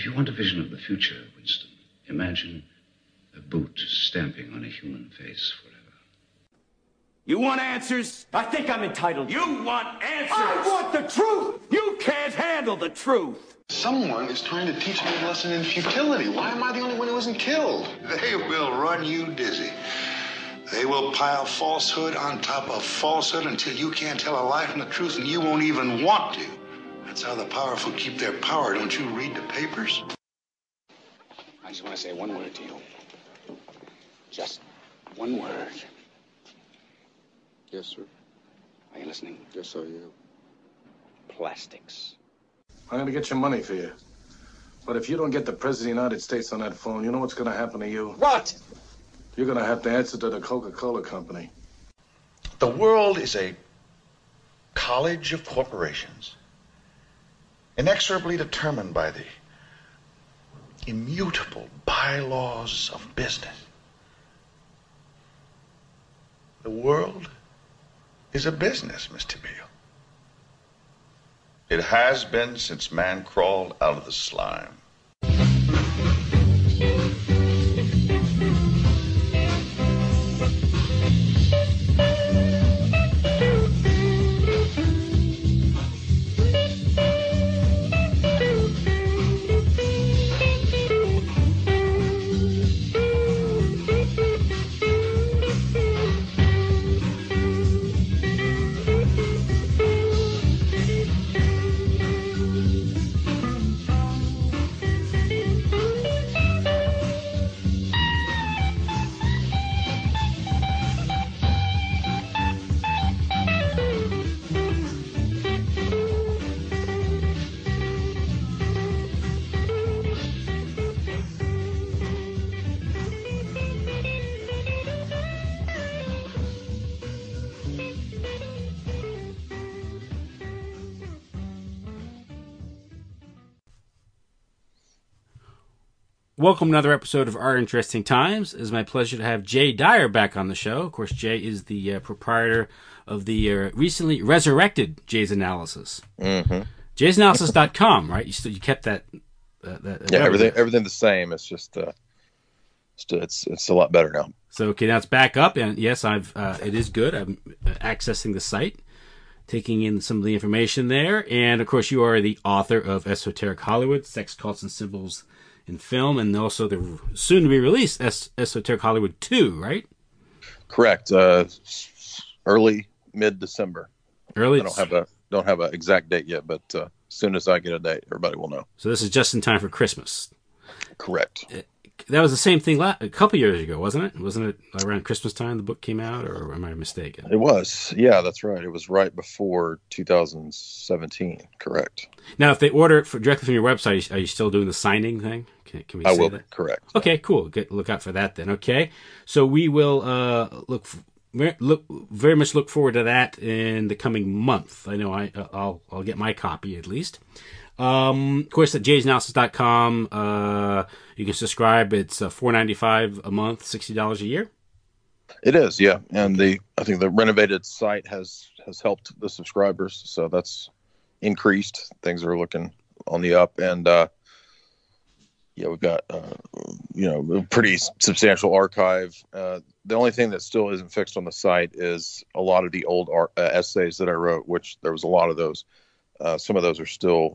you want a vision of the future, Winston, imagine a boot stamping on a human face forever. You want answers? I think I'm entitled. You want answers? I want the truth! You can't handle the truth! Someone is trying to teach me a lesson in futility. Why am I the only one who isn't killed? They will run you dizzy. They will pile falsehood on top of falsehood until you can't tell a lie from the truth and you won't even want to. That's how the powerful keep their power. Don't you read the papers? I just want to say one word to you. Just one word. Yes, sir. Are you listening? Yes, I am. Plastics. I'm going to get your money for you. But if you don't get the President of the United States on that phone, you know what's going to happen to you? What? You're going to have to answer to the Coca-Cola Company. The world is a college of corporations, inexorably determined by the immutable bylaws of business. The world is a business, Mr. Beale. It has been since man crawled out of the slime. Welcome to another episode of Our Interesting Times. It is my pleasure to have Jay Dyer back on the show. Of course, Jay is the proprietor of the recently resurrected Jay's Analysis. Mm-hmm. Jay'sAnalysis.com, right? You kept that. Yeah, everything the same. It's just it's a lot better now. So okay, now it's back up, and yes, it is good. I'm accessing the site, taking in some of the information there, and of course, you are the author of Esoteric Hollywood: Sex, Cults, and Symbols in Film, and also the soon-to-be-released Esoteric Hollywood 2, right? Correct. Early mid-December. I don't have an exact date yet, but as soon as I get a date, everybody will know. So this is just in time for Christmas. Correct. That was the same thing a couple years ago, wasn't it? Wasn't it around Christmas time the book came out, or am I mistaken? It was. Yeah, that's right. It was right before 2017. Correct. Now, if they order it directly from your website, are you still doing the signing thing? Can we say that? Correct. Okay, cool. Look out for that then. Okay, so we will very much look forward to that in the coming month. I know I'll get my copy at least. Of course, at Jay'sAnalysis.com, you can subscribe. It's $4.95 a month, $60 a year. It is, yeah. And I think the renovated site has helped the subscribers, so that's increased. Things are looking on the up, and we've got a pretty substantial archive. The only thing that still isn't fixed on the site is a lot of the old essays that I wrote, which there was a lot of those. Some of those are still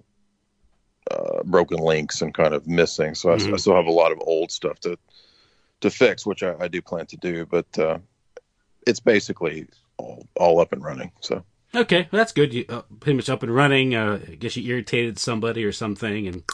broken links and kind of missing. So I still have a lot of old stuff to fix, which I do plan to do, but it's basically all up and running. So. Okay, well, that's good. You pretty much up and running. I guess you irritated somebody or something, and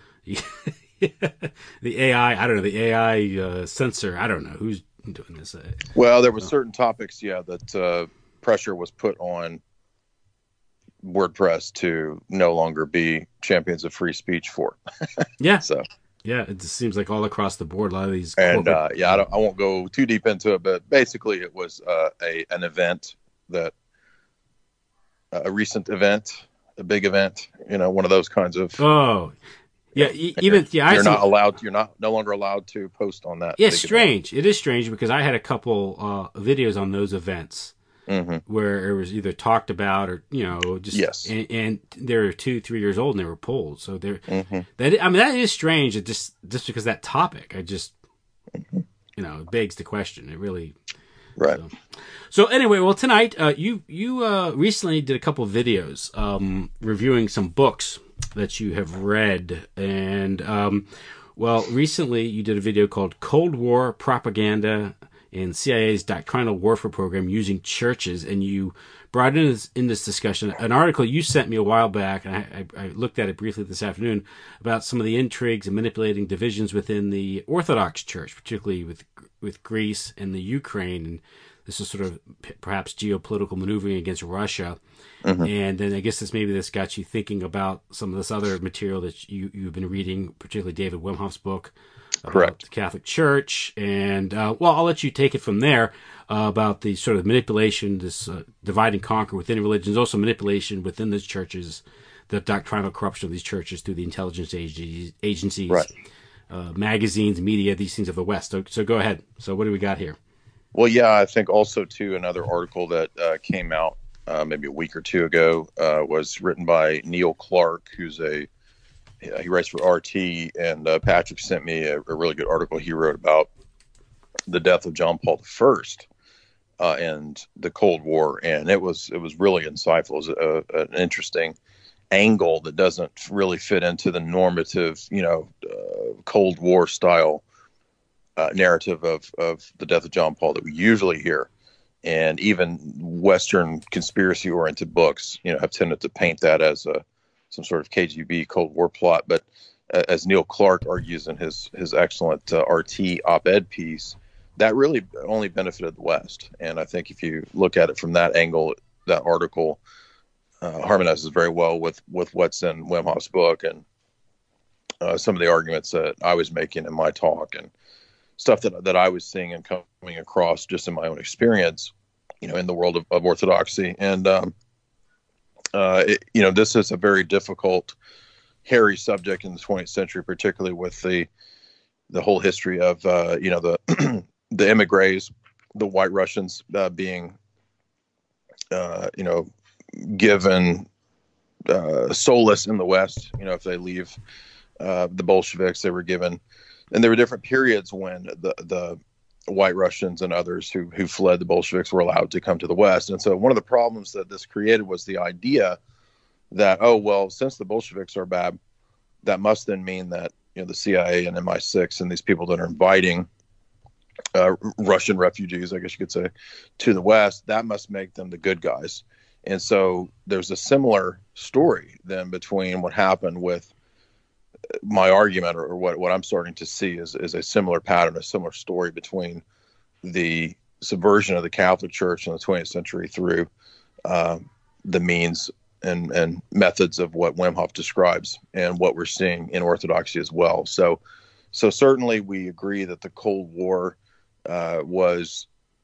the AI censor. I don't know who's doing this. Well, there were certain topics, that pressure was put on WordPress to no longer be champions of free speech for. Yeah. So. Yeah, it just seems like all across the board, a lot of these. And I won't go too deep into it, but basically it was an event a recent event, a big event, one of those kinds of. Oh, yeah. You're no longer allowed to post on that. Yeah, it's strange. It is strange because I had a couple videos on those events. where it was either talked about or just and they're 2-3 years old and they were pulled. So they're that is strange. It just because that topic, I just it begs the question. It really right. So anyway, well tonight you recently did a couple of videos reviewing some books that you have read, and recently you did a video called "Cold War Propaganda and CIA's Doctrinal Warfare Program Using Churches," and you brought in this discussion an article you sent me a while back, and I looked at it briefly this afternoon, about some of the intrigues and manipulating divisions within the Orthodox Church, particularly with Greece and the Ukraine, and this is sort of perhaps geopolitical maneuvering against Russia. And then I guess this got you thinking about some of this other material that you've been reading, particularly David Wimhoff's book about the Catholic Church. And I'll let you take it from there about the sort of manipulation, this divide and conquer within religions, also manipulation within these churches, the doctrinal corruption of these churches through the intelligence agencies, magazines, media, these things of the West. So go ahead. So what do we got here? Well, yeah, I think also, too, another article that came out maybe a week or two ago was written by Neil Clark, he writes for RT, and Patrick sent me a really good article he wrote about the death of John Paul I and the Cold War, and it was really insightful. It was an interesting angle that doesn't really fit into the normative, Cold War style narrative of the death of John Paul that we usually hear. And even Western conspiracy-oriented books, have tended to paint that as some sort of KGB Cold War plot. But as Neil Clark argues in his excellent RT op-ed piece, that really only benefited the West. And I think if you look at it from that angle, that article harmonizes very well with what's in Wimhoff's book and some of the arguments that I was making in my talk and stuff that I was seeing and coming across just in my own experience, in the world of Orthodoxy. And, this is a very difficult, hairy subject in the 20th century, particularly with the whole history of, the emigres, the White Russians being, given solace in the West. If they leave the Bolsheviks, they were given. And there were different periods when the White Russians and others who fled the Bolsheviks were allowed to come to the West. And so one of the problems that this created was the idea that, since the Bolsheviks are bad, that must then mean that the CIA and MI6 and these people that are inviting Russian refugees, I guess you could say, to the West, that must make them the good guys. And so there's a similar story then between what happened with my argument, or what I'm starting to see is a similar pattern, a similar story between the subversion of the Catholic Church in the 20th century through the means and methods of what Wimhoff describes and what we're seeing in Orthodoxy as well. So certainly we agree that the Cold War was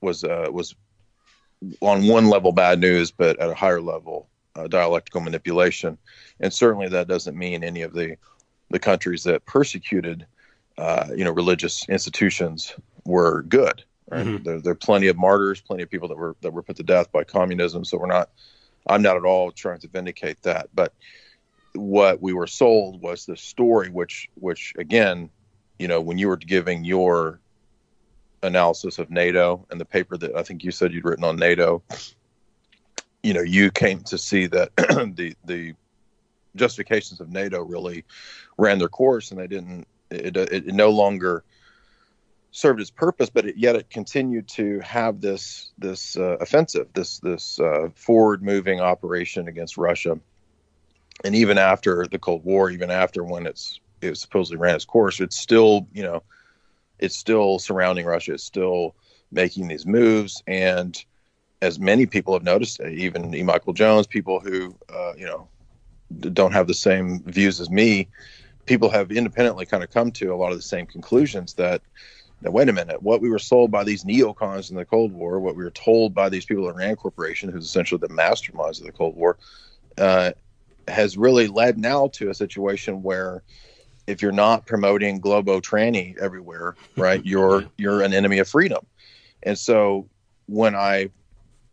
on one level bad news, but at a higher level dialectical manipulation. And certainly that doesn't mean any of the countries that persecuted, religious institutions were good. Right? Mm-hmm. There are plenty of martyrs, plenty of people that were put to death by communism. So I'm not at all trying to vindicate that. But what we were sold was the story, which again, when you were giving your analysis of NATO and the paper that I think you said you'd written on NATO, you came to see that the justifications of NATO really ran their course, and it no longer served its purpose, but yet it continued to have this offensive, this forward moving operation against Russia. And even after the Cold War, even after when it supposedly ran its course, it's still surrounding Russia. It's still making these moves. And as many people have noticed, even E. Michael Jones, people who, don't have the same views as me, people have independently kind of come to a lot of the same conclusions that wait a minute, what we were sold by these neocons in the Cold War, what we were told by these people at Rand Corporation, who's essentially the masterminds of the Cold War, has really led now to a situation where if you're not promoting Globo Tranny everywhere, right, you're an enemy of freedom. And so when I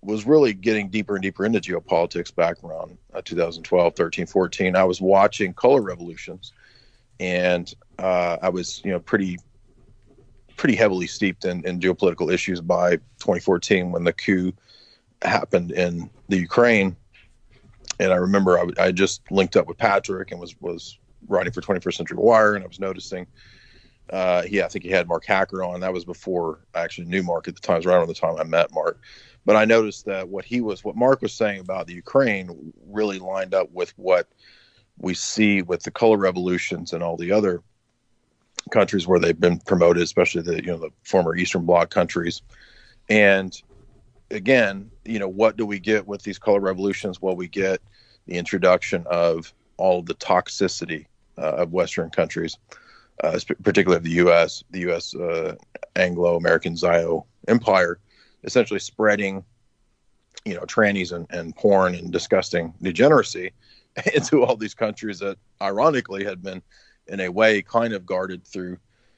was really getting deeper and deeper into geopolitics back around 2012, 13, 14. I was watching color revolutions, and I was, pretty heavily steeped in geopolitical issues by 2014 when the coup happened in the Ukraine. And I remember I just linked up with Patrick and was writing for 21st Century Wire, and I was noticing, I think he had Mark Hacker on. That was before I actually knew Mark at the time. It was right around the time I met Mark. But I noticed that what Mark was saying about the Ukraine really lined up with what we see with the color revolutions and all the other countries where they've been promoted, especially the former Eastern Bloc countries. And again, what do we get with these color revolutions? Well, we get the introduction of all of the toxicity of Western countries, particularly of the U.S. Anglo-American Zio empire, essentially spreading, trannies and porn and disgusting degeneracy into all these countries that, ironically, had been, in a way, kind of guarded through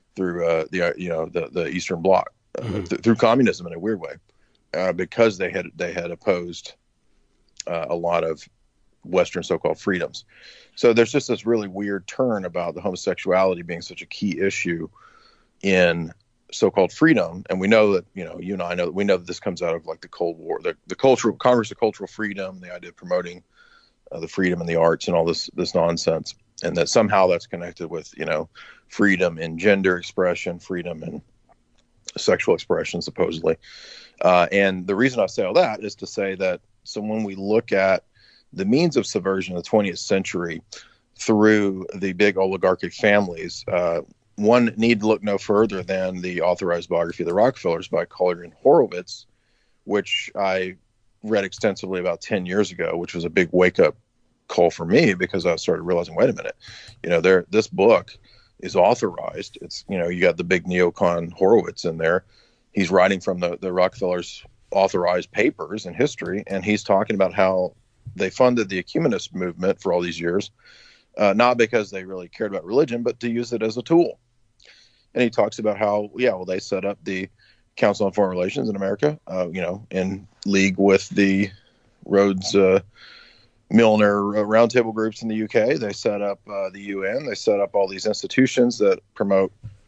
the Eastern Bloc, through communism in a weird way, because they had opposed a lot of Western so-called freedoms. So there's just this really weird turn about the homosexuality being such a key issue in so-called freedom. And we know that, you and I know that we know that this comes out of like the Cold War, the cultural Congress of Cultural Freedom, the idea of promoting the freedom in the arts and all this nonsense. And that somehow that's connected with, freedom in gender expression, freedom in sexual expression, supposedly. And the reason I say all that is to say that, so when we look at the means of subversion of the 20th century through the big oligarchic families, one need to look no further than the authorized biography of the Rockefellers by Collier and Horowitz, which I read extensively about 10 years ago, which was a big wake-up call for me because I started realizing, wait a minute, this book is authorized. It's, you got the big neocon Horowitz in there. He's writing from the Rockefellers' authorized papers in history, and he's talking about how they funded the ecumenist movement for all these years, not because they really cared about religion, but to use it as a tool. And he talks about how, they set up the Council on Foreign Relations in America, in league with the Rhodes Milner roundtable groups in the UK. They set up the UN. They set up all these institutions that promote,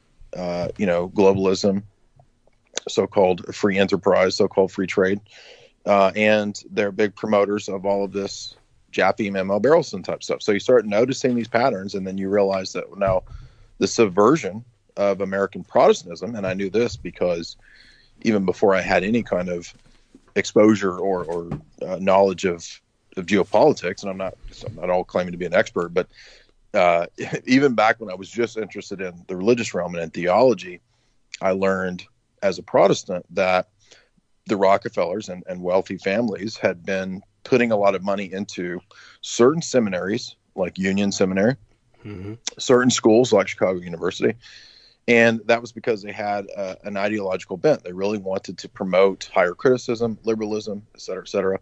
globalism, so-called free enterprise, so-called free trade. And they're big promoters of all of this Japhim, M.L. Barrelson type stuff. So you start noticing these patterns, and then you realize that now the subversion of American Protestantism, and I knew this because even before I had any kind of exposure or knowledge of geopolitics, and I'm not all claiming to be an expert, but even back when I was just interested in the religious realm and in theology, I learned as a Protestant that the Rockefellers and wealthy families had been putting a lot of money into certain seminaries, like Union Seminary, certain schools like Chicago University. And that was because they had an ideological bent. They really wanted to promote higher criticism, liberalism, et cetera, et cetera.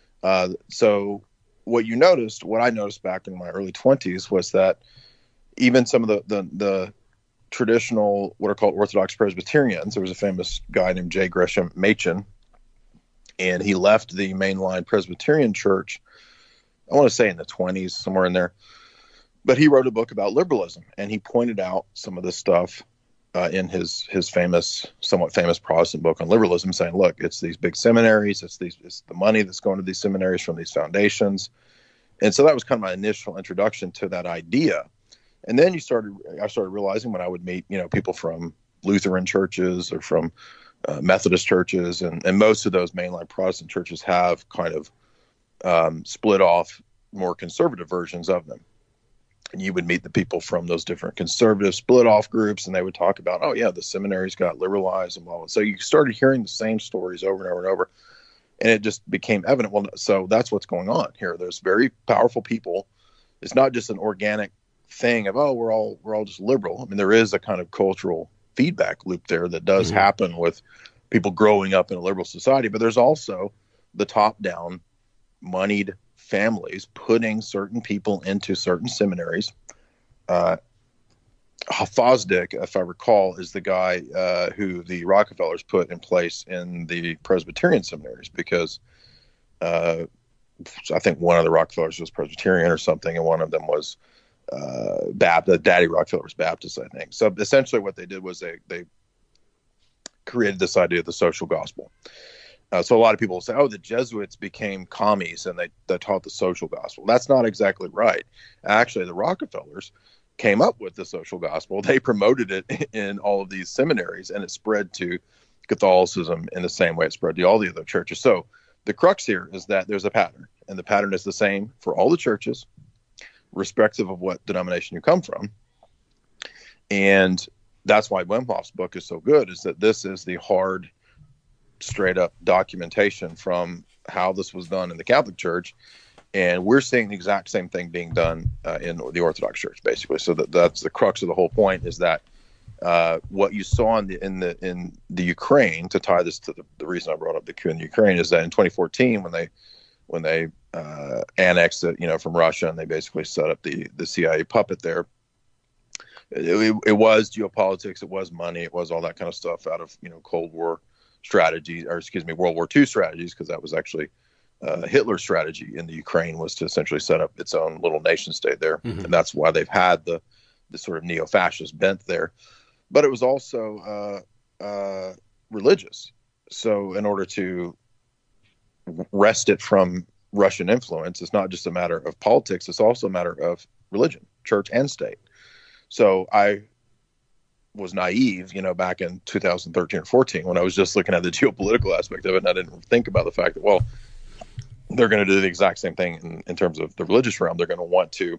So what I noticed back in my early 20s was that even some of the traditional, what are called Orthodox Presbyterians, there was a famous guy named J. Gresham Machen, and he left the mainline Presbyterian church, I want to say in the 20s, somewhere in there. But he wrote a book about liberalism, and he pointed out some of this stuff in his somewhat famous Protestant book on liberalism, saying, look, it's these big seminaries, it's the money that's going to these seminaries from these foundations. And so that was kind of my initial introduction to that idea. And then I started realizing when I would meet, people from Lutheran churches or from Methodist churches, and most of those mainline Protestant churches have kind of split off more conservative versions of them. And you would meet the people from those different conservative split off groups, and they would talk about, the seminaries got liberalized and blah, blah. So you started hearing the same stories over and over and over. And it just became evident. Well, so that's what's going on here. There's very powerful people. It's not just an organic thing of, we're all just liberal. I mean, there is a kind of cultural feedback loop there that does happen with people growing up in a liberal society. But there's also the top-down moneyed families putting certain people into certain seminaries, Fosdick, if I recall, is the guy who the Rockefellers put in place in the Presbyterian seminaries, because I think one of the Rockefellers was Presbyterian or something, and one of them was Baptist. Daddy Rockefeller was Baptist, I think. So essentially what they did was they created this idea of the social gospel. So a lot of people say, oh, the Jesuits became commies and they taught the social gospel. That's not exactly right. Actually, the Rockefellers came up with the social gospel. They promoted it in all of these seminaries, and it spread to Catholicism in the same way it spread to all the other churches. So the crux here is that there's a pattern, and the pattern is the same for all the churches, respective of what denomination you come from. And that's why Wim Hof's book is so good, is that this is the hard, straight up documentation from how this was done in the Catholic Church. And we're seeing the exact same thing being done in the Orthodox Church, basically. So that's the crux of the whole point, is that what you saw in the Ukraine, to tie this to the reason I brought up the coup in the Ukraine, is that in 2014, when they annexed it, from Russia, and they basically set up the CIA puppet there, it was geopolitics, it was money, it was all that kind of stuff out of Cold War strategies, or excuse me, World War II strategies, because that was actually Hitler's strategy in the Ukraine, was to essentially set up its own little nation state there. Mm-hmm. And that's why they've had the sort of neo-fascist bent there. But it was also religious. So in order to wrest it from Russian influence, it's not just a matter of politics, it's also a matter of religion, church and state. So I was naive, back in 2013 or 14, when I was just looking at the geopolitical aspect of it, and I didn't think about the fact that, well, they're going to do the exact same thing in terms of the religious realm. They're going to want to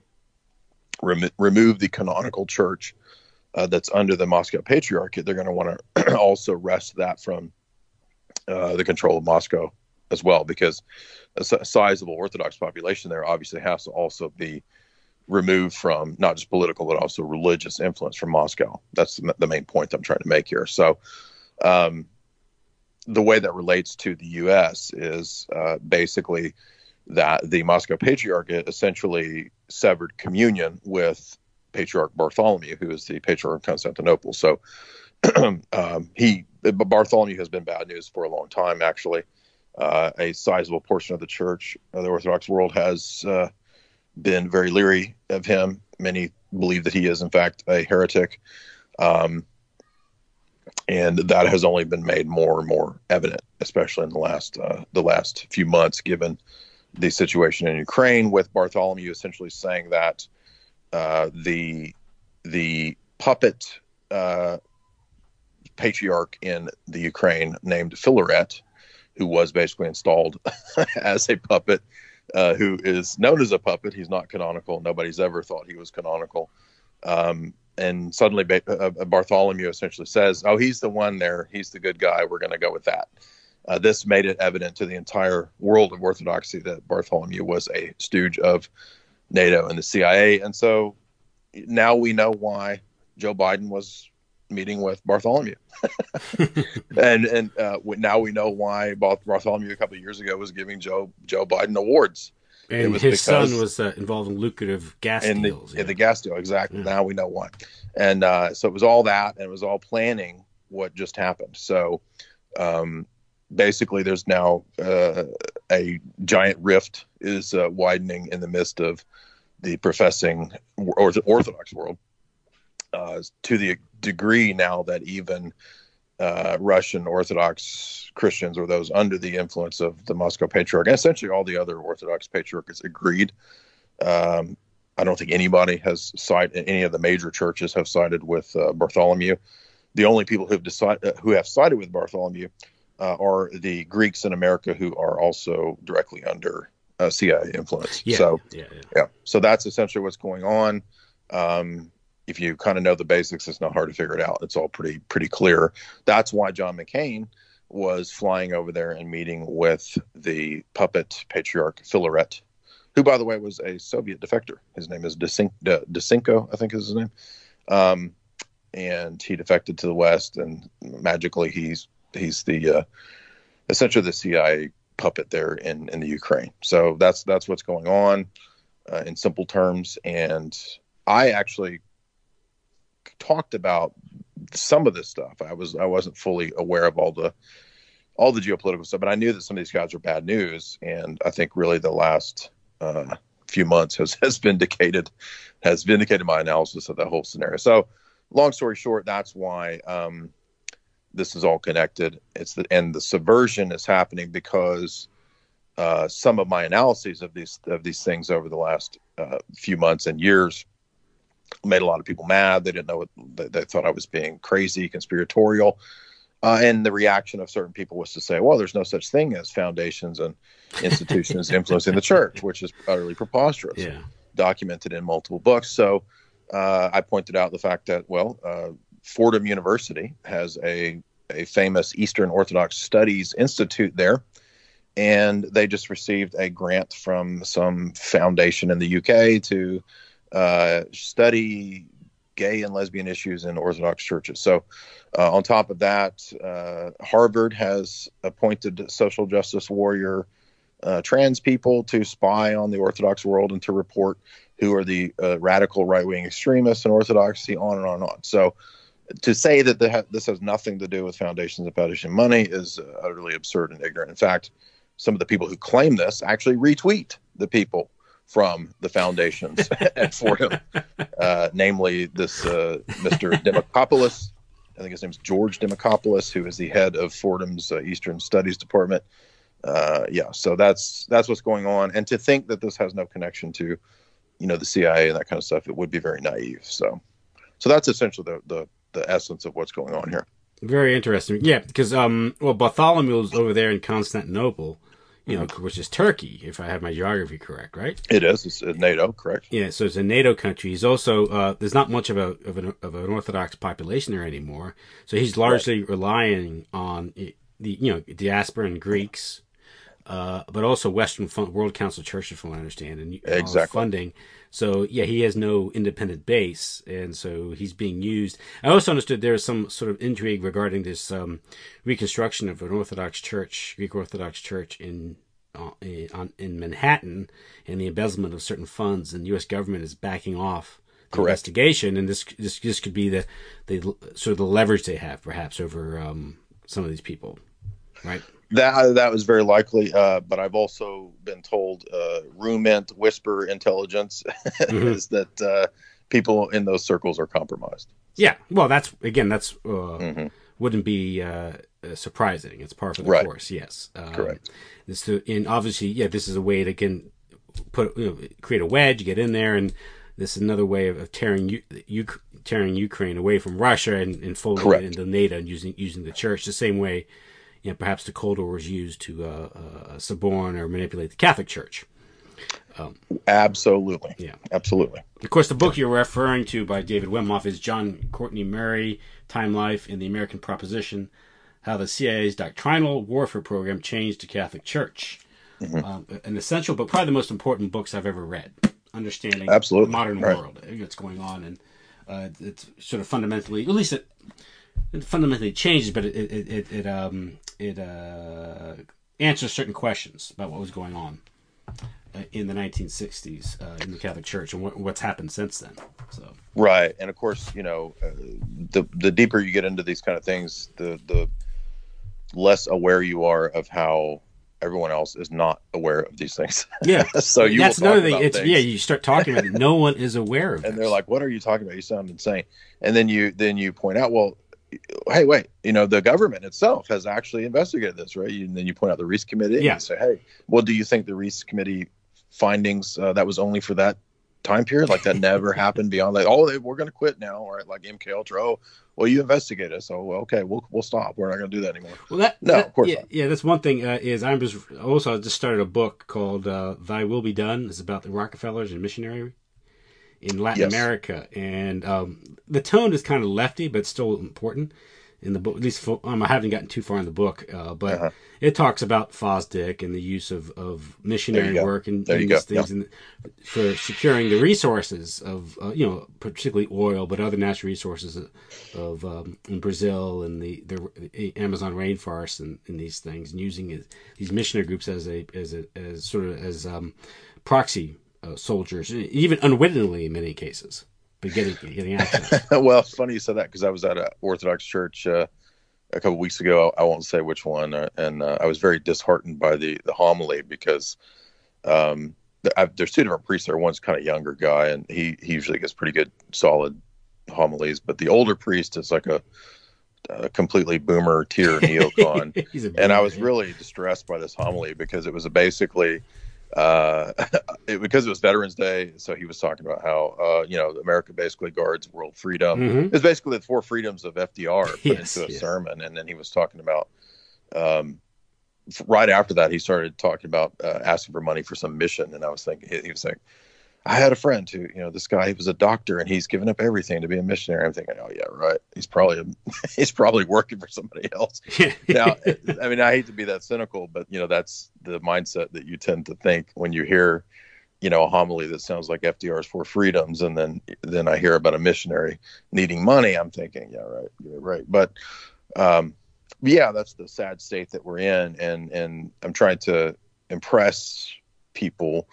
remove the canonical church that's under the Moscow Patriarchate. They're going to want to also wrest that from the control of Moscow as well, because a sizable Orthodox population there obviously has to also be removed from not just political, but also religious influence from Moscow. That's the main point I'm trying to make here. So the way that relates to the U.S. is basically that the Moscow Patriarchate essentially severed communion with Patriarch Bartholomew, who is the Patriarch of Constantinople. So Bartholomew has been bad news for a long time, actually. A sizable portion of the church, the Orthodox world, has been very leery of him. Many believe that he is, in fact, a heretic. And that has only been made more and more evident, especially in the last few months, given the situation in Ukraine, with Bartholomew essentially saying that the puppet patriarch in the Ukraine named Filaret, who was basically installed as a puppet, who is known as a puppet. He's not canonical. Nobody's ever thought he was canonical. And suddenly Bartholomew essentially says, oh, he's the one there. He's the good guy. We're going to go with that. This made it evident to the entire world of Orthodoxy that Bartholomew was a stooge of NATO and the CIA. And so now we know why Joe Biden was meeting with Bartholomew. and now we know why Bartholomew a couple of years ago was giving Joe Biden awards. And his son was involved in lucrative gas deals. The gas deal, exactly. Yeah. Now we know why. And so it was all that, and it was all planning what just happened. So basically there's now a giant rift is widening in the midst of the professing Orthodox world, to the degree now that even Russian Orthodox Christians, or those under the influence of the Moscow Patriarch, and essentially all the other Orthodox patriarchs, agreed. I don't think anybody has sided, any of the major churches have sided with Bartholomew. The only people who have sided with Bartholomew are the Greeks in America, who are also directly under CIA influence. Yeah. So that's essentially what's going on. If you kind of know the basics, it's not hard to figure it out. It's all pretty clear. That's why John McCain was flying over there and meeting with the puppet patriarch Filaret, who, by the way, was a Soviet defector. His name is Dysenko, I think is his name. And he defected to the West, and magically he's the essentially the CIA puppet there in the Ukraine. So that's what's going on in simple terms. And I actually talked about some of this stuff. I wasn't fully aware of all the geopolitical stuff, but I knew that some of these guys are bad news. And I think really the last few months has vindicated my analysis of that whole scenario. So long story short, that's why this is all connected. And the subversion is happening because some of my analyses of these things over the last few months and years made a lot of people mad. They didn't know they thought I was being crazy, conspiratorial. And the reaction of certain people was to say, well, there's no such thing as foundations and institutions influencing the church, which is utterly preposterous, documented in multiple books. So I pointed out the fact that, Fordham University has a famous Eastern Orthodox Studies Institute there, and they just received a grant from some foundation in the UK to study gay and lesbian issues in Orthodox churches. So on top of that, Harvard has appointed social justice warrior trans people to spy on the Orthodox world and to report who are the radical right-wing extremists in Orthodoxy, on and on and on. So to say that this has nothing to do with foundations and foundation money is utterly absurd and ignorant. In fact, some of the people who claim this actually retweet the people from the foundations at Fordham, namely this Mr. Demokopoulos. I think his name's George Demokopoulos, who is the head of Fordham's Eastern Studies Department. So that's what's going on. And to think that this has no connection to, the CIA and that kind of stuff, it would be very naive. So that's essentially the essence of what's going on here. Very interesting. Yeah, because Bartholomew's over there in Constantinople, which is Turkey, if I have my geography correct, right? It is. It's NATO, correct? Yeah, so it's a NATO country. He's also there's not much of an Orthodox population there anymore, so he's largely relying on the diaspora and Greeks, but also Western World Council churches, from what I understand, and exactly funding. So he has no independent base, and so he's being used. I also understood there is some sort of intrigue regarding this reconstruction of an Orthodox church, Greek Orthodox church in Manhattan, and the embezzlement of certain funds, and the U.S. government is backing off the investigation, and this could be the sort of the leverage they have perhaps over some of these people, right? That was very likely, but I've also been told whisper intelligence is that people in those circles are compromised. Yeah, well, that's wouldn't be surprising. It's par for the course. Yes, correct. And obviously, this is a way to create a wedge, get in there, and this is another way of tearing Ukraine away from Russia and folding it into NATO and using the church the same way. Perhaps the Cold War was used to suborn or manipulate the Catholic Church. Absolutely. Yeah. Absolutely. Of course, the book you're referring to by David Wimhoff is John Courtney Murray, Time, Life, and the American Proposition, How the CIA's Doctrinal Warfare Program Changed the Catholic Church. Mm-hmm. An essential, but probably the most important books I've ever read. Understanding the modern world, what's going on, and it's sort of fundamentally, at least it fundamentally changes, but it answers certain questions about what was going on in the 1960s in the Catholic Church and what's happened since then. So right, and of course, the deeper you get into these kind of things, the less aware you are of how everyone else is not aware of these things. Yeah, so that's another thing. You start talking about it, no one is aware of it, and they're like, "What are you talking about? You sound insane." And then you point out, well, hey, wait, the government itself has actually investigated this, right? And then you point out the Reese Committee, and you say, hey, well, do you think the Reese Committee findings, that was only for that time period? Like that never happened beyond we're going to quit now, right? Like MK Ultra, well, you investigate us, so okay, we'll stop. We're not going to do that anymore. Well, of course not. Yeah, that's one thing. I just started a book called "Thy Will Be Done." It's about the Rockefellers and missionary in Latin America, and the tone is kind of lefty, but still important in the book. At least I haven't gotten too far in the book, but it talks about Fosdick and the use of missionary work and these things for securing the resources of particularly oil, but other natural resources of in Brazil and the Amazon rainforest and these things, and using these missionary groups as proxy soldiers, even unwittingly in many cases, but getting access. Well, it's funny you said that because I was at an Orthodox church a couple weeks ago. I won't say which one, and I was very disheartened by the homily because there's two different priests there. One's kind of younger guy, and he usually gets pretty good, solid homilies, but the older priest is like a completely boomer tier neocon. And I was really distressed by this homily because it was basically because it was Veterans Day, so he was talking about how America basically guards world freedom. Mm-hmm. It's basically the four freedoms of FDR put into a sermon, and then he was talking about right after that he started talking about asking for money for some mission, and I was thinking, he was saying, I had a friend who, this guy, he was a doctor and he's given up everything to be a missionary. I'm thinking, oh yeah, right. He's probably working for somebody else. Now, I mean, I hate to be that cynical, but that's the mindset that you tend to think when you hear, a homily that sounds like FDR's Four Freedoms, and then I hear about a missionary needing money. I'm thinking, yeah, right. But yeah, that's the sad state that we're in, and I'm trying to impress people.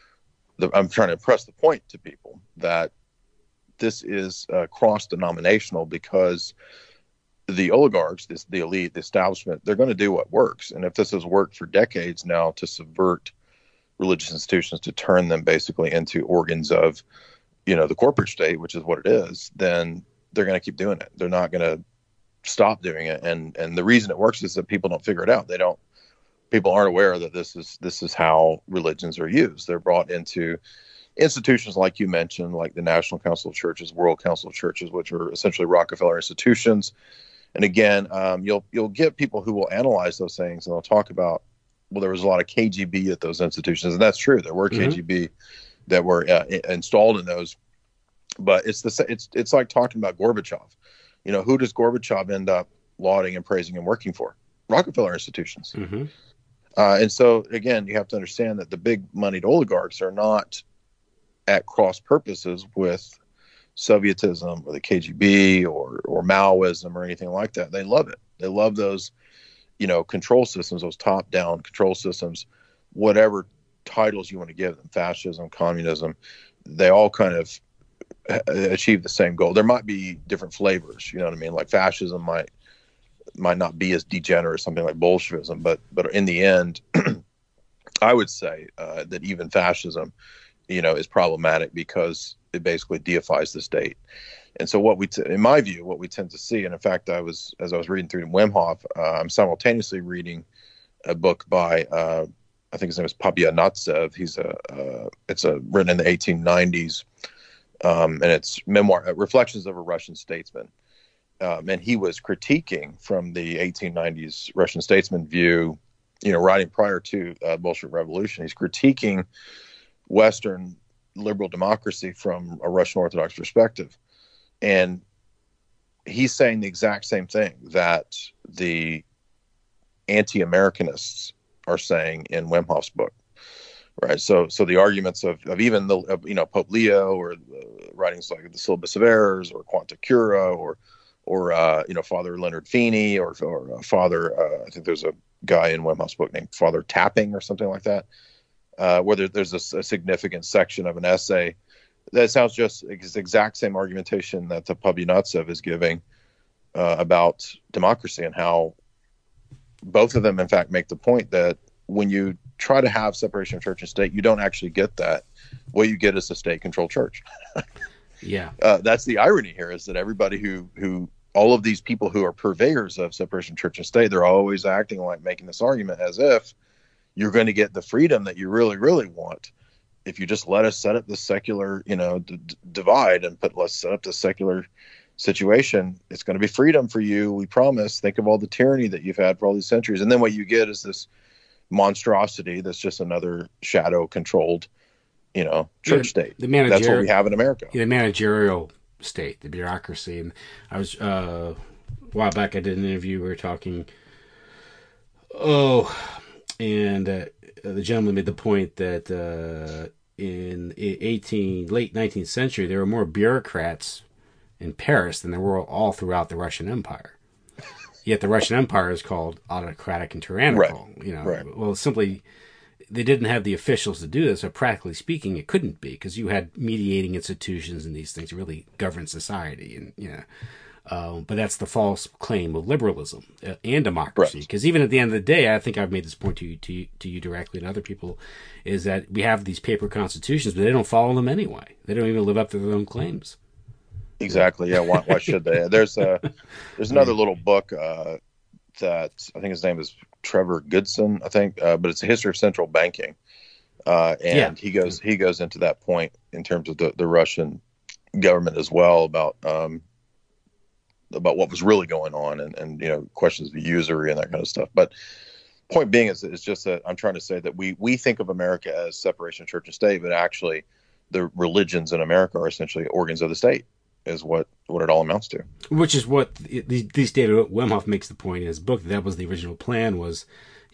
I'm trying to impress the point to people that this is cross-denominational because the oligarchs, the elite, the establishment, they're going to do what works. And if this has worked for decades now to subvert religious institutions, to turn them basically into organs of, the corporate state, which is what it is, then they're going to keep doing it. They're not going to stop doing it. And the reason it works is that people don't figure it out. People aren't aware that this is how religions are used. They're brought into institutions like you mentioned, like the National Council of Churches, World Council of Churches, which are essentially Rockefeller institutions. And again, you'll get people who will analyze those things, and they'll talk about, well, there was a lot of KGB at those institutions, and that's true. There were KGB that were installed in those, but it's like talking about Gorbachev. Who does Gorbachev end up lauding and praising and working for? Rockefeller institutions. Mm-hmm. And so, again, you have to understand that the big moneyed oligarchs are not at cross purposes with Sovietism or the KGB or Maoism or anything like that. They love it. They love those, control systems, those top down control systems, whatever titles you want to give them, fascism, communism, they all kind of achieve the same goal. There might be different flavors, you know what I mean? Like fascism might not be as degenerate as something like Bolshevism, but in the end, I would say that even fascism, is problematic because it basically deifies the state. And so in my view, what we tend to see, and in fact, as I was reading through Wim Hof, I'm simultaneously reading a book by, I think his name is Papianatsev. It's written in the 1890s, and it's memoir, Reflections of a Russian Statesman. And he was critiquing from the 1890s Russian statesman view, writing prior to the Bolshevik Revolution. He's critiquing Western liberal democracy from a Russian Orthodox perspective. And he's saying the exact same thing that the anti-Americanists are saying in Wim Hof's book. Right. So the arguments of even Pope Leo, or writings like the Syllabus of Errors or Quanta Cura, or Father Leonard Feeney, or Father, I think there's a guy in Wim Hof's book named Father Tapping or something like that, where there's a significant section of an essay that sounds just the exact same argumentation that the Papianatsev is giving about democracy, and how both of them, in fact, make the point that when you try to have separation of church and state, you don't actually get that. What you get is a state-controlled church. Yeah. That's the irony here, is that everybody who all of these people who are purveyors of separation of church and state, they're always acting like making this argument as if you're going to get the freedom that you really, really want if you just let us set up the secular, divide, and let's set up the secular situation. It's going to be freedom for you. We promise. Think of all the tyranny that you've had for all these centuries. And then what you get is this monstrosity that's just another shadow controlled, church state. That's what we have in America. The managerial state, the bureaucracy. And I was a while back, I did an interview. We were talking. And the gentleman made the point that in late 19th century, there were more bureaucrats in Paris than there were all throughout the Russian Empire. Yet the Russian Empire is called autocratic and tyrannical. Right. Well, simply, they didn't have the officials to do this, so practically speaking, it couldn't be, because you had mediating institutions and these things to really govern society. And but that's the false claim of liberalism and democracy. Because even at the end of the day, I think I've made this point to you directly and other people, is that we have these paper constitutions, but they don't follow them anyway. They don't even live up to their own claims. Exactly. Yeah. Why should they? There's another little book that I think his name is Trevor Goodson, I think, but it's a history of central banking, and he goes into that point in terms of the Russian government as well, about what was really going on, and questions of usury and that kind of stuff. But point being is just that I'm trying to say that we think of America as separation of church and state, but actually the religions in America are essentially organs of the state, is what it all amounts to. Which is what these David Wemhoff makes the point in his book. That was the original plan, was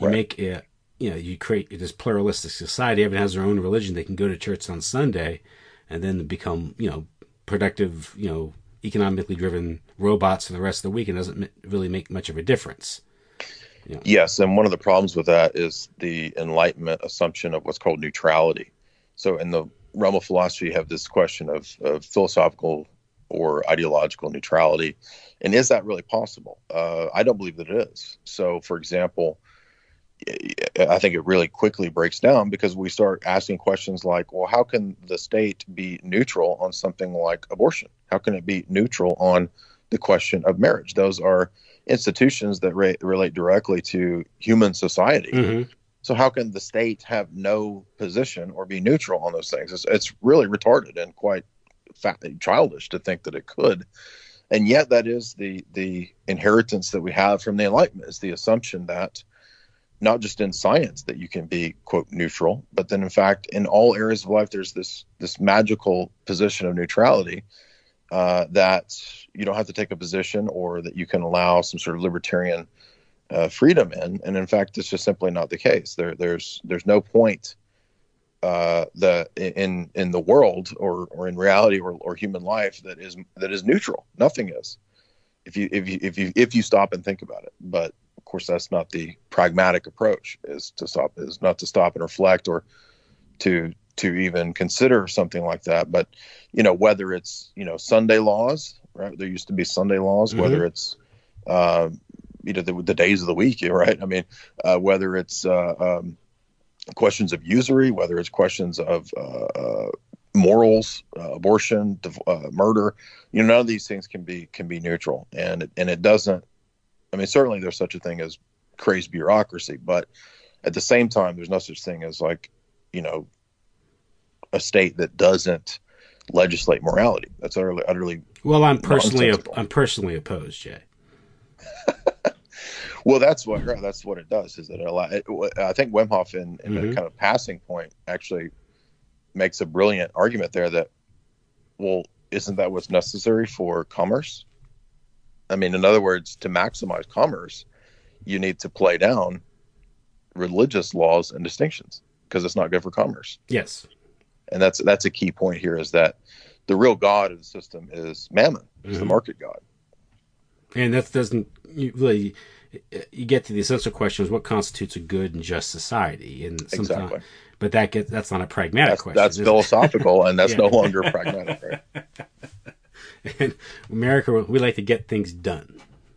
you create this pluralistic society. Everyone has their own religion. They can go to church on Sunday and then become, productive, economically driven robots for the rest of the week. And doesn't really make much of a difference. Yes. And one of the problems with that is the Enlightenment assumption of what's called neutrality. So in the realm of philosophy, you have this question of philosophical or ideological neutrality. And is that really possible? I don't believe that it is. So, for example, I think it really quickly breaks down because we start asking questions like, well, how can the state be neutral on something like abortion? How can it be neutral on the question of marriage? Those are institutions that relate directly to human society. Mm-hmm. So how can the state have no position or be neutral on those things? It's really retarded and quite childish to think that it could. And yet that is the inheritance that we have from the Enlightenment, is the assumption that not just in science that you can be, quote, neutral, but then in fact in all areas of life there's this magical position of neutrality, that you don't have to take a position, or that you can allow some sort of libertarian freedom in. And in fact, it's just simply not the case. There's no point in the world or in reality or human life that is neutral. Nothing is, if you stop and think about it. But of course, that's not the pragmatic approach. Is not to stop and reflect, or to even consider something like that. But whether it's Sunday laws, right? There used to be Sunday laws. Mm-hmm. Whether it's the days of the week, right? I mean, whether it's questions of usury, whether it's questions of morals, abortion, murder, none of these things can be neutral, and it doesn't. I mean, certainly there's such a thing as crazy bureaucracy, but at the same time, there's no such thing as a state that doesn't legislate morality. That's utterly. Well, I'm personally opposed, Jay. Well, that's what it does. Is that I think Wemhoff in mm-hmm. a kind of passing point actually makes a brilliant argument there that, well, isn't that what's necessary for commerce? I mean, in other words, to maximize commerce, you need to play down religious laws and distinctions, because it's not good for commerce. Yes, and that's a key point here, is that the real god of the system is Mammon, mm-hmm. is the market god, and that doesn't really. You get to the essential question: is what constitutes a good and just society? And exactly. But that's not a pragmatic question. That's philosophical, and that's no longer pragmatic, right? In America, we like to get things done.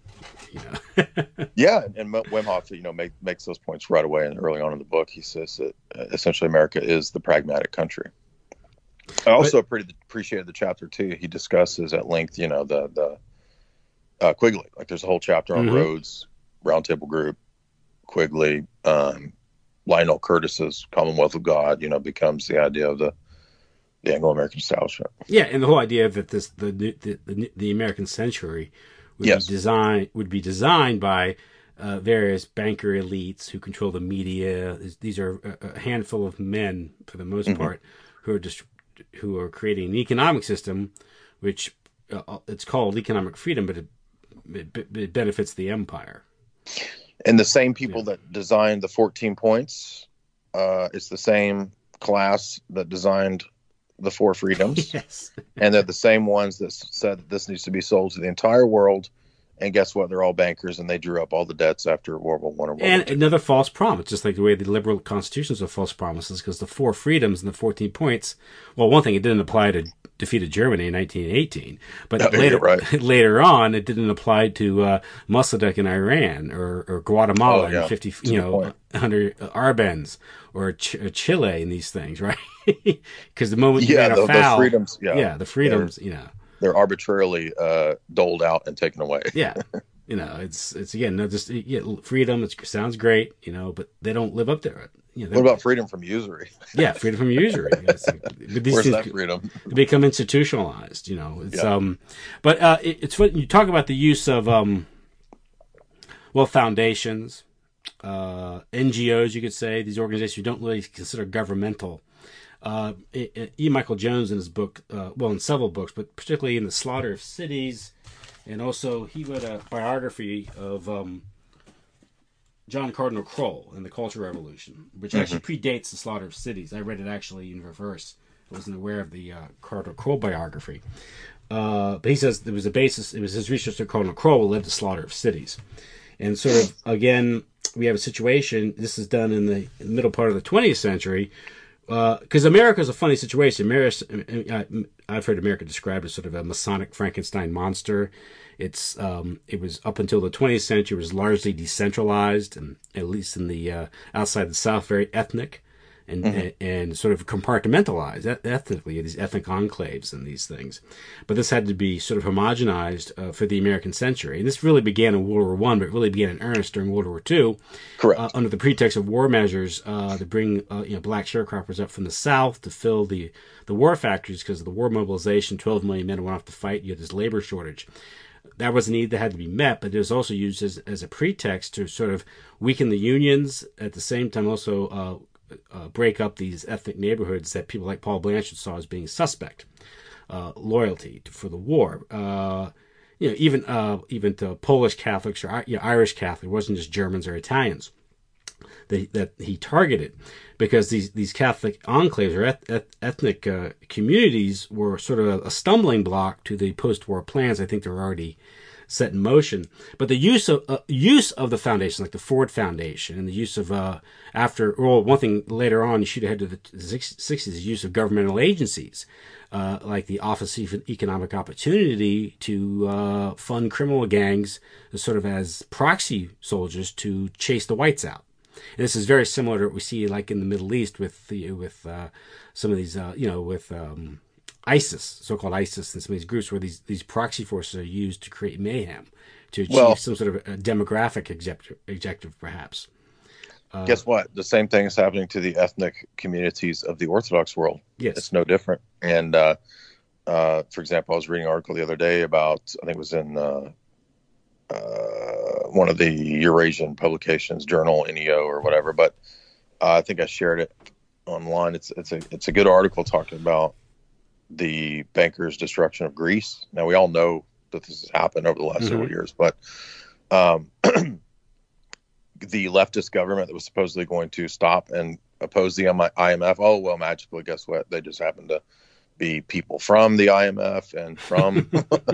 Yeah, and Wemhoff, makes those points right away, and early on in the book, he says that essentially America is the pragmatic country. I also appreciated the chapter too. He discusses at length, the Quigley. Like, there's a whole chapter on mm-hmm. Rhodes, Roundtable Group, Quigley, Lionel Curtis's Commonwealth of God. Becomes the idea of the Anglo-American establishment. Yeah, and the whole idea that the American century would be designed by various banker elites who control the media. These are a handful of men, for the most mm-hmm. part, who are creating an economic system, which it's called economic freedom, but it benefits the empire. And the same people that designed the 14 points, it's the same class that designed the 4 freedoms. Yes. And they're the same ones that said that this needs to be sold to the entire world And guess what? They're all bankers, and they drew up all the debts after World War One or World War And II. another false promise, just like the way the liberal constitutions are false promises, because the 4 freedoms and the 14 points, well, one thing, it didn't apply to defeated Germany in 1918, but later on, it didn't apply to Mossadegh in Iran or Guatemala in 50, under Arbenz or Chile and these things, right? Because the moment you ran afoul, the freedoms, the freedoms, they're arbitrarily doled out and taken away. Yeah. It's again, just freedom. It sounds great, but they don't live up to it. What about freedom from usury? Yeah, freedom from usury. Where's that freedom? Become institutionalized. But it's when you talk about the use of foundations, NGOs. You could say these organizations you don't really consider governmental. E. Michael Jones in his book, in several books, but particularly in The Slaughter of Cities. And also, he wrote a biography of John Cardinal Kroll and the Cultural Revolution, which actually predates The Slaughter of Cities. I read it actually in reverse. I wasn't aware of the Cardinal Kroll biography. But he says there was a basis, it was his research that Cardinal Kroll led to Slaughter of Cities. And sort of, again, we have a situation, this is done in the middle part of the 20th century, because America is a funny situation. I've heard America described as sort of a Masonic Frankenstein monster. It was up until the 20th century, it was largely decentralized, and at least in the outside the South, very ethnic and sort of compartmentalized ethnically, these ethnic enclaves and these things. But this had to be sort of homogenized for the American century. And this really began in World War I, but really began in earnest during World War II. Correct. Under the pretext of war measures to bring black sharecroppers up from the South to fill the war factories because of the war mobilization. 12 million men went off to fight. You had this labor shortage. That was a need that had to be met, but it was also used as a pretext to sort of weaken the unions, at the same time also break up these ethnic neighborhoods that people like Paul Blanchard saw as being suspect. Loyalty for the war. Even to Polish Catholics or Irish Catholics, it wasn't just Germans or Italians that he targeted, because these Catholic enclaves or ethnic communities were sort of a stumbling block to the post-war plans. I think they were already set in motion. But the use of the foundation, like the Ford Foundation, and the use of one thing later on, you shoot ahead to the 60s, the use of governmental agencies like the Office of Economic Opportunity to fund criminal gangs, sort of as proxy soldiers to chase the whites out. And this is very similar to what we see like in the Middle East with some of these, with ISIS, so-called ISIS, and some of these groups where these proxy forces are used to create mayhem, to achieve some sort of a demographic objective, perhaps. Guess what? The same thing is happening to the ethnic communities of the Orthodox world. Yes. It's no different. And, for example, I was reading an article the other day about, I think it was in one of the Eurasian publications, Journal, NEO, or whatever, but I think I shared it online. It's a good article talking about the bankers' destruction of Greece. Now, we all know that this has happened over the last several years, but the leftist government that was supposedly going to stop and oppose the IMF, magically, guess what? They just happened to be people from the IMF and from,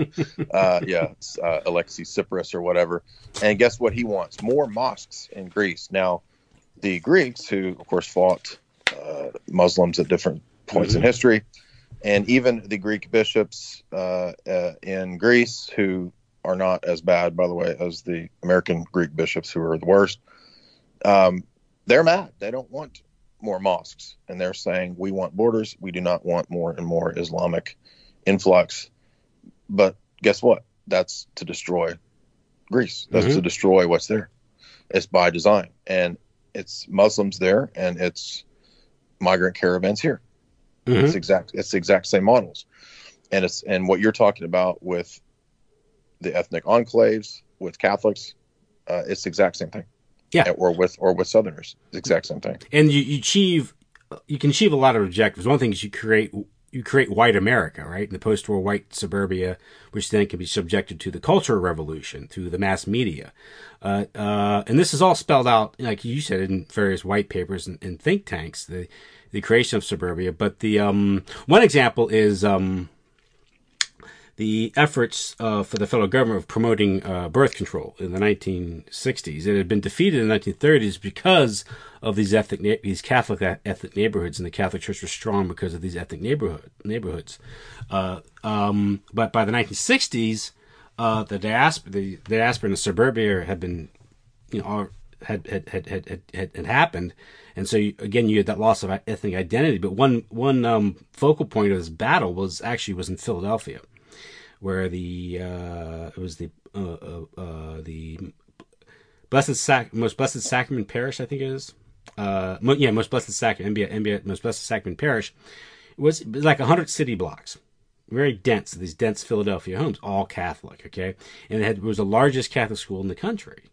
Alexis Tsipras or whatever. And guess what he wants? More mosques in Greece. Now, the Greeks, who, of course, fought Muslims at different points in history, and even the Greek bishops in Greece, who are not as bad, by the way, as the American Greek bishops, who are the worst, they're mad. They don't want more mosques. And they're saying, we want borders. We do not want more and more Islamic influx. But guess what? That's to destroy Greece. That's to destroy what's there. It's by design. And it's Muslims there, and it's migrant caravans here. It's the exact same models. And what you're talking about with the ethnic enclaves, with Catholics, it's the exact same thing. Yeah. Or with Southerners, the exact same thing. And you can achieve a lot of objectives. One thing is you create white America, right? In the post-war white suburbia, which then can be subjected to the Cultural Revolution through the mass media. And this is all spelled out, like you said, in various white papers and think tanks, the creation of suburbia. But the one example is the the efforts for the federal government of promoting birth control in the 1960s. It had been defeated in the 1930s because of these Catholic ethnic neighborhoods, and the Catholic Church was strong because of these ethnic neighborhoods. But by the 1960s, the diaspora and the suburbia had been, had happened, and so you had that loss of ethnic identity. But one focal point of this battle was in Philadelphia, where it was the Most Blessed Sacrament Parish, I think it is. Most Blessed Sacrament, MBA, Most Blessed Sacrament Parish. It was like 100 city blocks, very dense. These dense Philadelphia homes, all Catholic. Okay, and it was the largest Catholic school in the country.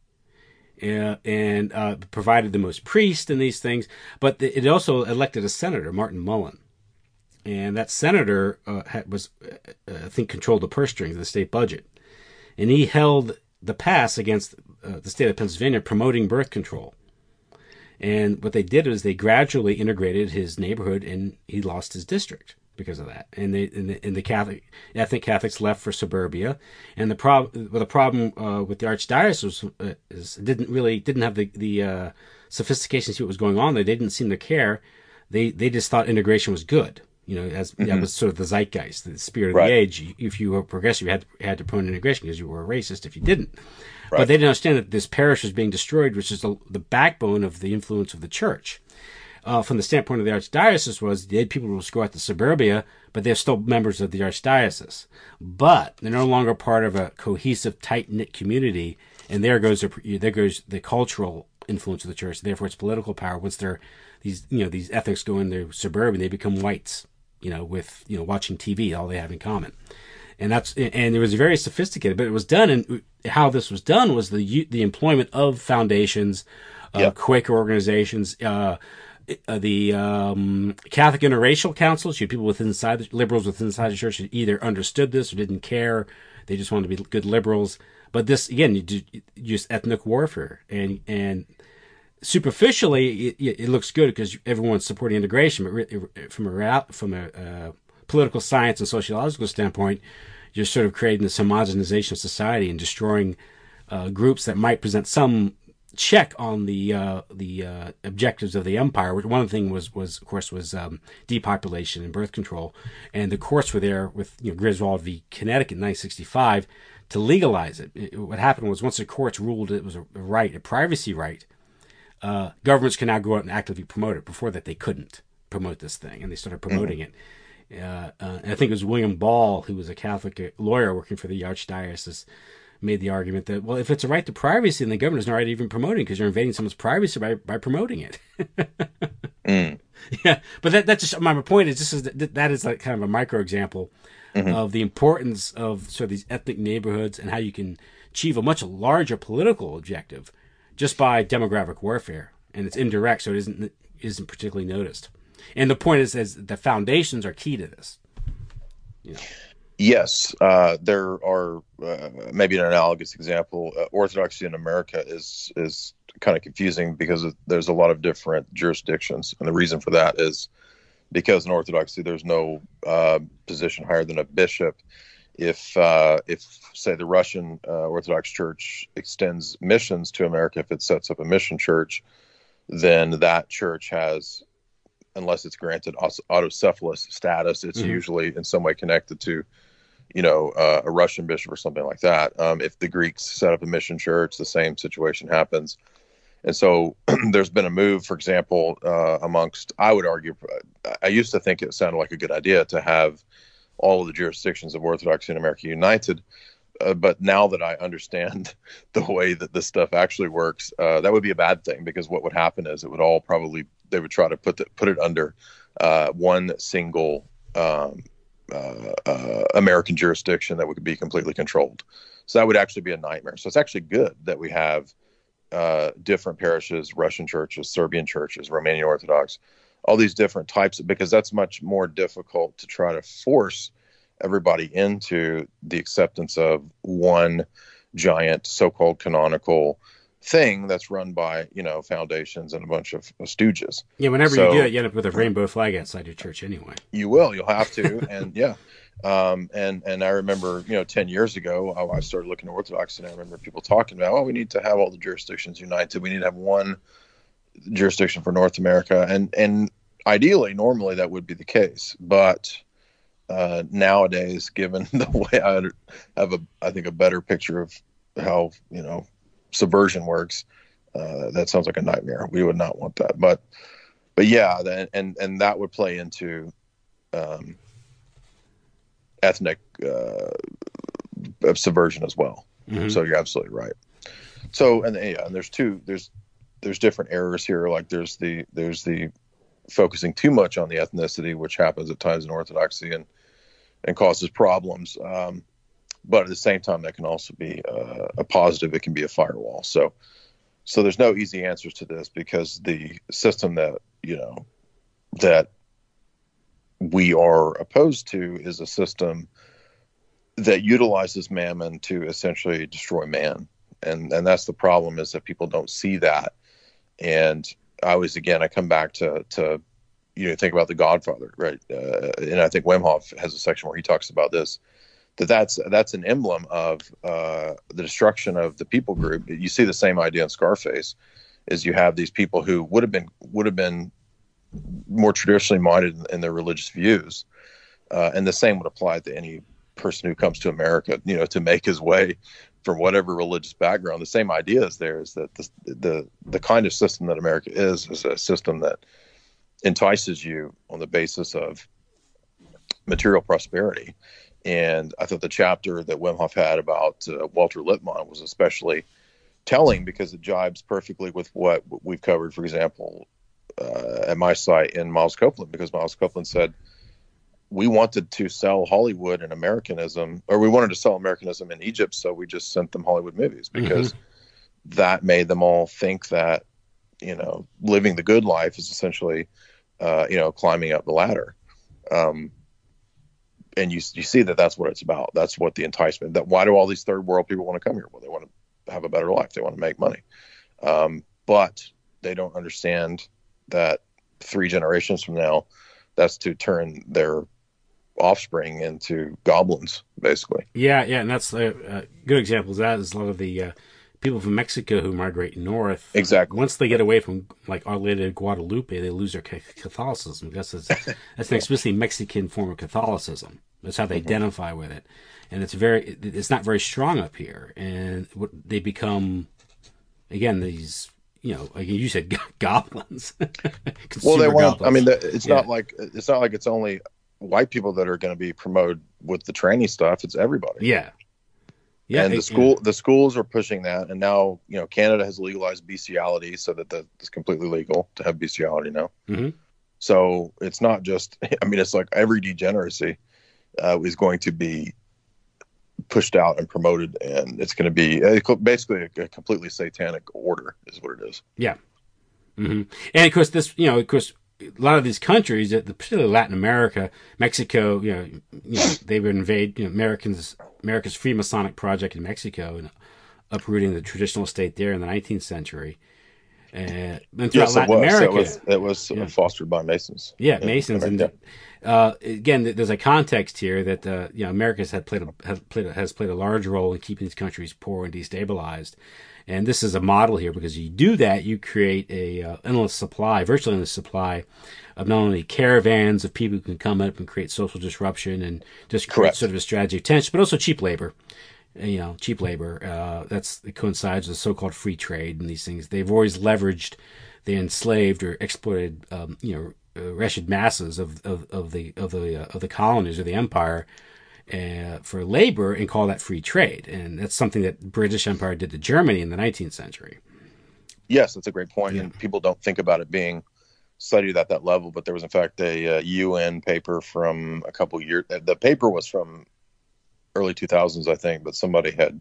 And provided the most priests and these things, but it also elected a senator, Martin Mullen, and that senator I think, controlled the purse strings of the state budget, and he held the pass against the state of Pennsylvania promoting birth control. And what they did is they gradually integrated his neighborhood, and he lost his district because of that. And the ethnic Catholics left for suburbia. And the problem with the archdiocese is didn't have the sophistication to see what was going on. They didn't seem to care. They just thought integration was good. That was sort of the zeitgeist, the spirit of the age. If you were progressive, you had to promote integration because you were a racist if you didn't. Right. But they didn't understand that this parish was being destroyed, which is the backbone of the influence of the church. From the standpoint of the archdiocese, they had people who would go out to suburbia, but they're still members of the archdiocese. But they're no longer part of a cohesive, tight-knit community, and there goes the cultural influence of the church. Therefore, its political power. Once these ethnics go in their suburban, they become whites. With watching TV, all they have in common. And it was very sophisticated, but it was done. And how this was done was the employment of foundations, Quaker organizations, the Catholic interracial councils. You had people liberals within the church who either understood this or didn't care. They just wanted to be good liberals. But this, again, just ethnic warfare. And superficially, it looks good because everyone's supporting integration, but from a political science and sociological standpoint, you're sort of creating this homogenization of society and destroying groups that might present some check on the objectives of the empire. Which one of the things was depopulation and birth control, and the courts were there with Griswold v. Connecticut in 1965 to legalize it. What happened was once the courts ruled it was a privacy right. Governments can now go out and actively promote it. Before that, they couldn't promote this thing, and they started promoting it. And I think it was William Ball, who was a Catholic lawyer working for the archdiocese, made the argument that, well, if it's a right to privacy, then the government is not right even promoting it because you're invading someone's privacy by promoting it. Yeah, but that's just my point. Is that is like kind of a micro example of the importance of sort of these ethnic neighborhoods and how you can achieve a much larger political objective just by demographic warfare, and it's indirect, so it isn't particularly noticed. And the point is the foundations are key to this. Yes, there are maybe an analogous example. Orthodoxy in America is kind of confusing because there's a lot of different jurisdictions, and the reason for that is because in Orthodoxy there's no position higher than a bishop. If say the Russian Orthodox Church extends missions to America, if it sets up a mission church, then that church has, unless it's granted autocephalous status, it's usually in some way connected to, a Russian bishop or something like that. If the Greeks set up a mission church, the same situation happens. And so there's been a move, for example, I would argue, I used to think it sounded like a good idea to have all of the jurisdictions of Orthodoxy in America united. But now that I understand the way that this stuff actually works, that would be a bad thing, because what would happen is they would try to put it under one single American jurisdiction that would be completely controlled. So that would actually be a nightmare. So it's actually good that we have different parishes, Russian churches, Serbian churches, Romanian Orthodox, all these different types, because that's much more difficult to try to force everybody into the acceptance of one giant so-called canonical thing that's run by, foundations and a bunch of stooges. Yeah, whenever you do that, you end up with a rainbow flag outside your church anyway. You'll have to. And yeah. And I remember, 10 years ago, I started looking at Orthodoxy, and I remember people talking about, we need to have all the jurisdictions united. We need to have one jurisdiction for North America. And ideally, normally that would be the case. But nowadays, given the way I have I think a better picture of how, subversion works, that sounds like a nightmare. We would not want that. But yeah, and that would play into ethnic subversion as well. Mm-hmm. So you're absolutely right. So and there's different errors here. Like there's the focusing too much on the ethnicity, which happens at times in Orthodoxy and causes problems. But at the same time, that can also be a positive. It can be a firewall. So there's no easy answers to this, because the system that we are opposed to is a system that utilizes mammon to essentially destroy man. And that's the problem, is that people don't see that. And I come back to think about The Godfather, right? And I think Wim Hof has a section where he talks about this, that's an emblem of the destruction of the people group. You see the same idea in Scarface, is you have these people who would have been more traditionally minded in their religious views, and the same would apply to any person who comes to America, to make his way from whatever religious background. The same idea is there, is that the kind of system that America is a system that entices you on the basis of material prosperity. And I thought the chapter that Wim Hof had about Walter Lippmann was especially telling, because it jibes perfectly with what we've covered, for example, at my site in Miles Copeland, because Miles Copeland said, we wanted to sell Hollywood and Americanism, or we wanted to sell Americanism in Egypt, so we just sent them Hollywood movies, because that made them all think that, living the good life is essentially, climbing up the ladder. And you see that that's what it's about. That's what the enticement. That why do all these third world people want to come here? Well, they want to have a better life. They want to make money, but they don't understand that 3 generations from now, that's to turn their offspring into goblins, basically. Yeah, and that's a good example of that is a lot of the people from Mexico who migrate north. Exactly. Once they get away from, like, Our Lady of Guadalupe, they lose their Catholicism. That's an explicitly Mexican form of Catholicism. That's how they identify with it, and it's not very strong up here, and they become, again, these. Like you said, goblins. Well, they want. Goblins. I mean, it's not like it's only white people that are going to be promoted with the tranny stuff. It's everybody. Yeah. And the schools are pushing that, and now Canada has legalized bestiality, so that it's completely legal to have bestiality now. Mm-hmm. So it's not just. I mean, it's like every degeneracy is going to be pushed out and promoted, and it's going to be basically a completely satanic order is what it is. Yeah. Mm-hmm. And of course a lot of these countries, particularly Latin America, Mexico, they would invade, America's Freemasonic project in Mexico and uprooting the traditional state there in the 19th century. And throughout Latin America, it was fostered by Masons. Yeah, Masons. And again, there's a context here that America has played a large role in keeping these countries poor and destabilized. And this is a model here, because you do that, you create a virtually endless supply of not only caravans of people who can come up and create social disruption and just create sort of a strategy of tension, but also cheap labor. Cheap labor. It coincides with the so-called free trade and these things. They've always leveraged the enslaved or exploited, wretched masses of the colonies or the empire for labor, and call that free trade. And that's something that British Empire did to Germany in the 19th century. Yes, that's a great point. Yeah. And people don't think about it being studied at that level, but there was in fact a UN paper from a couple years. The paper was from early 2000s, I think, but somebody had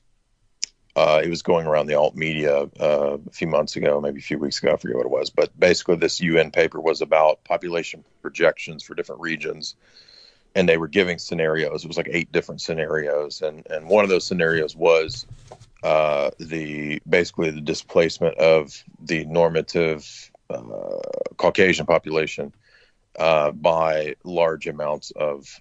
it was going around the alt media a few months ago, maybe a few weeks ago, I forget what it was, but basically this UN paper was about population projections for different regions, and they were giving scenarios. It was like 8 different scenarios, and one of those scenarios was basically the displacement of the normative Caucasian population by large amounts of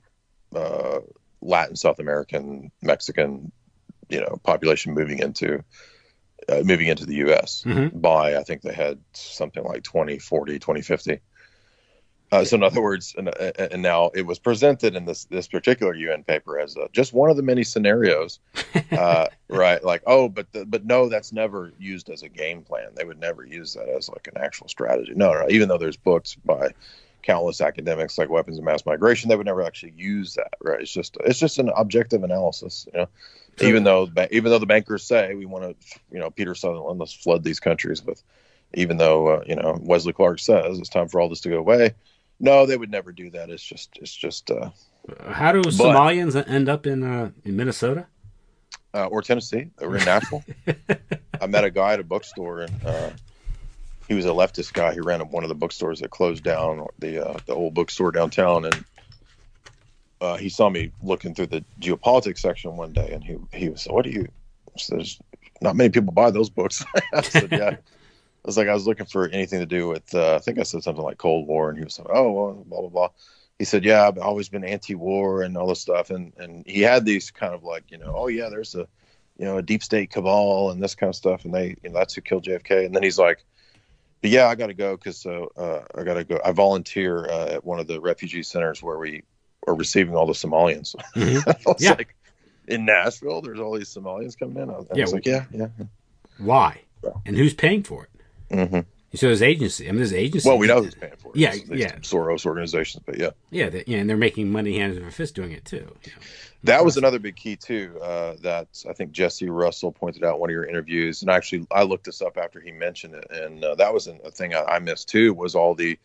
Latin, South American, Mexican, population moving into the U.S. by, I think they had something like 2040, 2050. So in other words, and now it was presented in this particular UN paper as just one of the many scenarios, right? Like, but no, that's never used as a game plan. They would never use that as like an actual strategy. No. Even though there's books by countless academics like Weapons of Mass Migration, they would never actually use that, right? It's just an objective analysis, Even though the bankers say we want to, Peter Sutherland, let's flood these countries with, even though Wesley Clark says it's time for all this to go away. No, they would never do that. It's just. How do Somalians end up in Minnesota? Or Tennessee? Or in Nashville? I met a guy at a bookstore, and he was a leftist guy. He ran one of the bookstores that closed down, the old bookstore downtown, and he saw me looking through the geopolitics section one day, and he was, "What do you?" There's not many people buy those books. I said, "Yeah." I was like, I was looking for anything to do with, I think I said something like Cold War, and he was like, "Oh, well, blah, blah, blah." He said, "Yeah, I've always been anti-war and all this stuff." And he had these kind of like, "Oh yeah, there's a deep state cabal and this kind of stuff. And they, that's who killed JFK." And then he's like, "But yeah, I got to go. Cause I got to go. I volunteer at one of the refugee centers where we are receiving all the Somalians." I was like, in Nashville, there's all these Somalians coming in. I was like, yeah. Why? And who's paying for it? Mm-hmm. So there's agency. There's agency. Well, we know who's paying for it. Yeah, Soros organizations, but yeah. And they're making money hand over fist doing it too. That was another big key too. That I think Jesse Russell pointed out in one of your interviews, and actually I looked this up after he mentioned it, and that was a thing I missed too. Was all the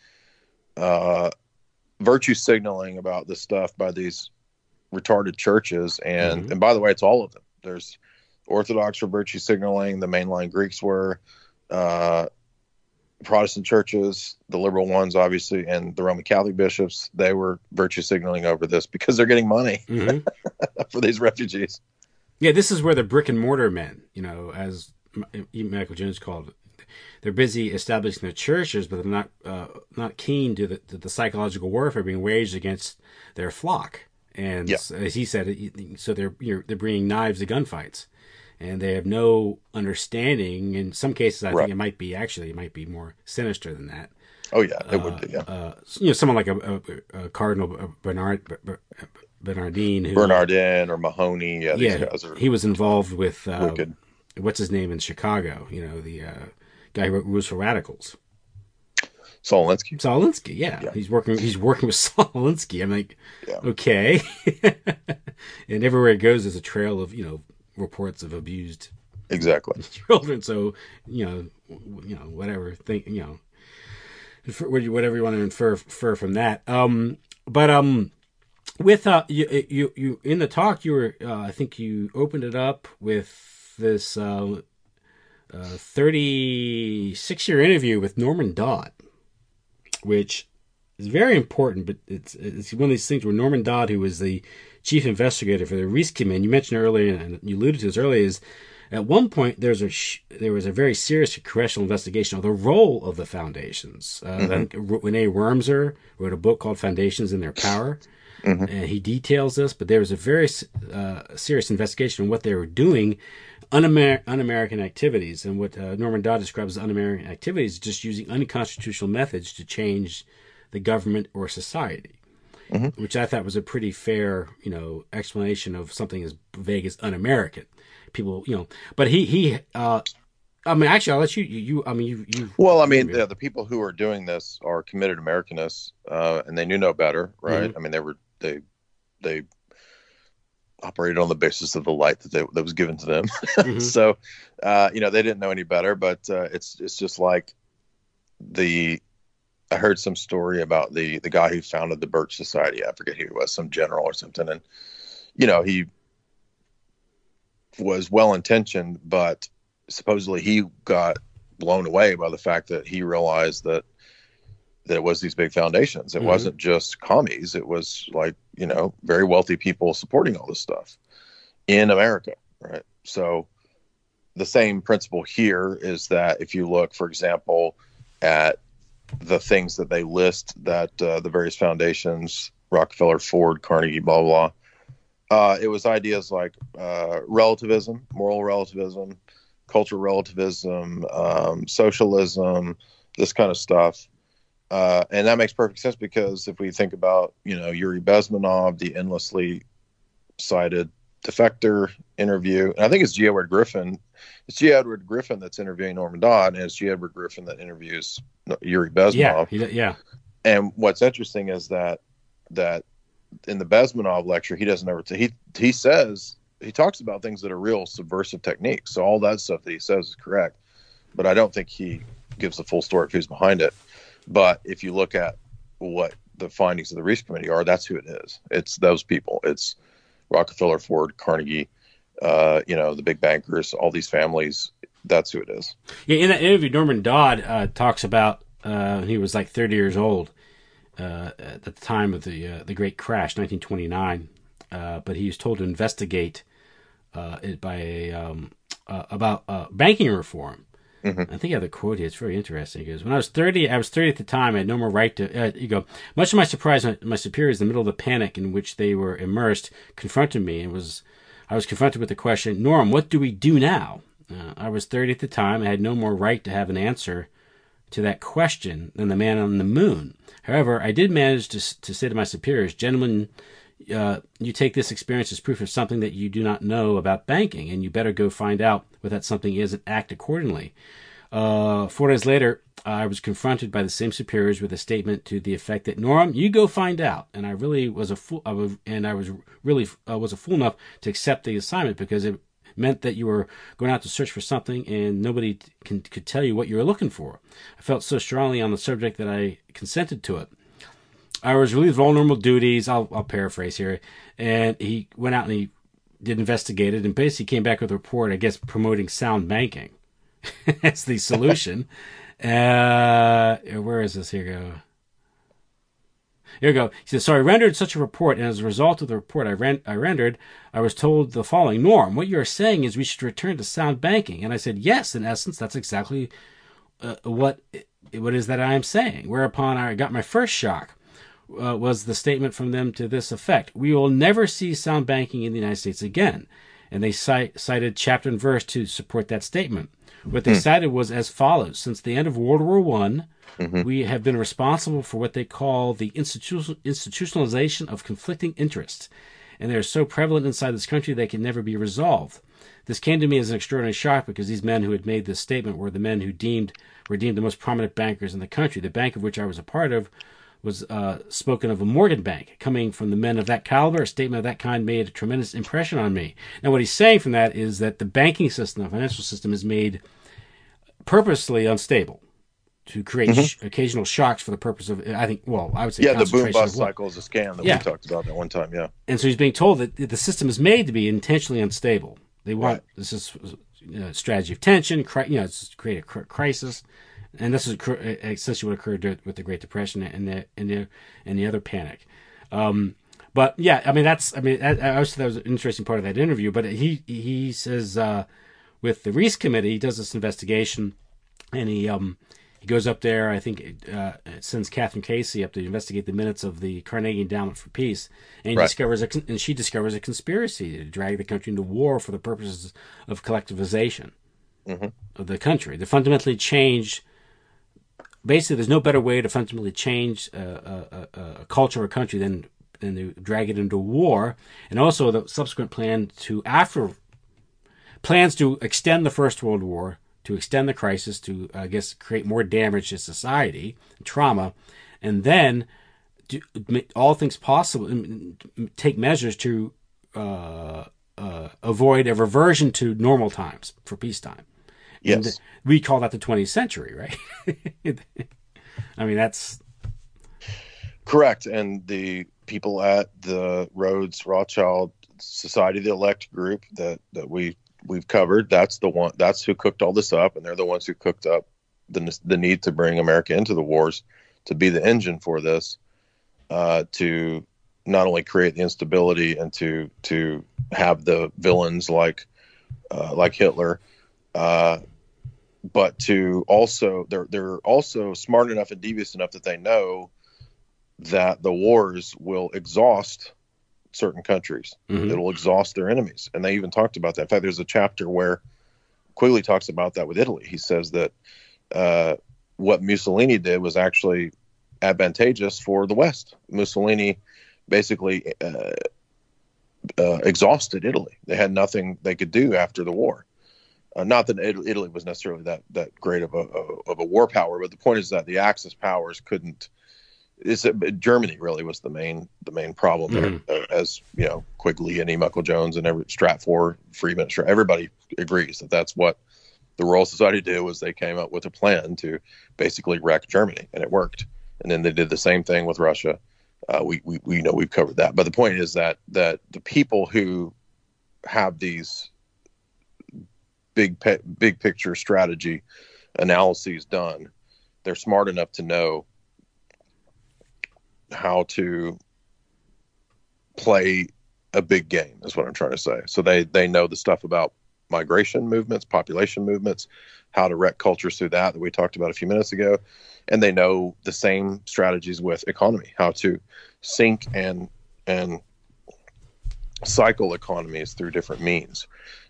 virtue signaling about this stuff by these retarded churches, and by the way, it's all of them. There's Orthodox for virtue signaling. The mainline Greeks were. Protestant churches, the liberal ones, obviously, and the Roman Catholic bishops, they were virtue signaling over this because they're getting money for these refugees. Yeah, this is where the brick and mortar men, as Michael Jones called it, they're busy establishing their churches, but they're not keen to the psychological warfare being waged against their flock. And as he said, so they're bringing knives to gunfights. And they have no understanding. In some cases, I think it might be more sinister than that. Oh yeah, it would be. Yeah, someone like a Cardinal Bernardin, or Mahoney. Yeah, these guys are. He was involved with wicked. What's his name in Chicago? The guy who wrote Rules for Radicals. Saul Alinsky. Yeah. He's working with Saul Alinsky. I'm like, okay. And everywhere it goes, there's a trail of reports of abused children. So whatever whatever you want to infer from that. With you in the talk, you were I think you opened it up with this 36-year interview with Norman Dodd, which is very important, but it's one of these things where Norman Dodd, who was the chief investigator for the Reese Commission, you mentioned earlier, and you alluded to this earlier, is at one point there was a very serious congressional investigation of the role of the foundations. Then Renee Wormser wrote a book called Foundations and Their Power, and he details this, but there was a very serious investigation on what they were doing, un-American activities, and what Norman Dodd describes as un-American activities, just using unconstitutional methods to change the government or society. Which I thought was a pretty fair, explanation of something as vague as un-American. People, but he actually, I'll let you. Well, the people who are doing this are committed Americanists, and they knew no better, right? They operated on the basis of the light that was given to them. So, they didn't know any better. But it's just like I heard some story about the guy who founded the Birch Society. I forget who he was, some general or something. And, he was well-intentioned, but supposedly he got blown away by the fact that he realized that it was these big foundations. It wasn't just commies. It was like, very wealthy people supporting all this stuff in America, right? So the same principle here is that if you look, for example, at the things that they list that the various foundations Rockefeller, Ford, Carnegie, blah, blah, blah. It was ideas like relativism, moral relativism, cultural relativism, socialism, this kind of stuff. And that makes perfect sense because if we think about, Yuri Bezmenov, the endlessly cited defector interview, and I think it's G. Edward Griffin. It's G. Edward Griffin that's interviewing Norman Dodd, and it's G. Edward Griffin that interviews Yuri Bezmenov. Yeah. And what's interesting is that in the Bezmenov lecture, he doesn't ever he says he talks about things that are real subversive techniques. So all that stuff that he says is correct, but I don't think he gives the full story of who's behind it. But if you look at what the findings of the Reese Committee are, that's who it is. It's those people. It's Rockefeller, Ford, Carnegie, the big bankers, all these families. That's who it is. Yeah, in that interview, Norman Dodd talks about he was like 30 years old at the time of the Great Crash, 1929. But he was told to investigate it by about banking reform. Mm-hmm. I think I have the quote here. It's very interesting. He goes, when I was 30 at the time. I had no more right to... much to my surprise, my superiors, in the middle of the panic in which they were immersed, confronted me. I was confronted with the question, Norm, what do we do now? I was 30 at the time. I had no more right to have an answer to that question than the man on the moon. However, I did manage to say to my superiors, gentlemen, you take this experience as proof of something that you do not know about banking, and you better go find out what that something is and act accordingly. 4 days later, I was confronted by the same superiors with a statement to the effect that, Norm, you go find out. And I really was a fool, and I was a fool enough to accept the assignment because it meant that you were going out to search for something and nobody could tell you what you were looking for. I felt so strongly on the subject that I consented to it. I was relieved of all normal duties. I'll paraphrase here. And he went out and he did investigate it and basically came back with a report, I guess, promoting sound banking as the solution. Where is this? Here we go. He says, so I rendered such a report, and as a result of the report I rendered, I was told the following, Norm, what you are saying is we should return to sound banking. And I said, yes, in essence, that's exactly what is that I am saying. Whereupon I got my first shock. Was the statement from them to this effect: we will never see sound banking in the United States again. And they cited chapter and verse to support that statement. What they cited was as follows: since the end of World War I, we have been responsible for what they call the institutionalization of conflicting interests, and they are so prevalent inside this country they can never be resolved. This came to me as an extraordinary shock because these men who had made this statement were the men who were deemed the most prominent bankers in the country. The bank of which I was a part of was spoken of a Morgan Bank. Coming from the men of that caliber, a statement of that kind made a tremendous impression on me. Now, what he's saying from that is that the banking system, the financial system, is made purposely unstable to create occasional shocks for the purpose of, I would say, the boom-bust cycle is a scam that we talked about at one time, And so he's being told that the system is made to be intentionally unstable. They want, this is a strategy of tension, it's to create a crisis. And this is essentially what occurred with the Great Depression and the other panic. But yeah, I also thought that was an interesting part of that interview. But he says with the Reese Committee, he does this investigation, and he goes up there. I think sends Catherine Casey up to investigate the minutes of the Carnegie Endowment for Peace, and she discovers a conspiracy to drag the country into war for the purposes of collectivization of the country. To fundamentally change. Basically, there's no better way to fundamentally change a culture or a country than to drag it into war. And also the subsequent plans to extend the First World War, to extend the crisis, to, create more damage to society, trauma, and then do all things possible, take measures to avoid a reversion to normal times for peacetime. Yes. And we call that the 20th century, right? I mean, that's correct. And the people at the Rhodes Rothschild Society, the elect group that we've covered, that's who cooked all this up, and they're the ones who cooked up the need to bring America into the wars, to be the engine for this, to not only create the instability and to have the villains like Hitler, but to also they're also smart enough and devious enough that they know that the wars will exhaust certain countries. Mm-hmm. It'll exhaust their enemies. And they even talked about that. In fact, there's a chapter where Quigley talks about that with Italy. He says that what Mussolini did was actually advantageous for the West. Mussolini basically exhausted Italy. They had nothing they could do after the war. Not that Italy was necessarily that great of a war power, but the point is that the Axis powers couldn't. Germany really was the main problem there, as you know, Quigley and E. Muckle Jones and Stratfor, Friedman, everybody agrees that that's what the Royal Society did. Was they came up with a plan to basically wreck Germany, and it worked. And then they did the same thing with Russia. We know we've covered that, but the point is that the people who have these big picture strategy analyses done, they're smart enough to know how to play a big game, is what I'm trying to say. So they know the stuff about migration movements, population movements, how to wreck cultures through that we talked about a few minutes ago. And they know the same strategies with economy, how to sink and cycle economies through different means.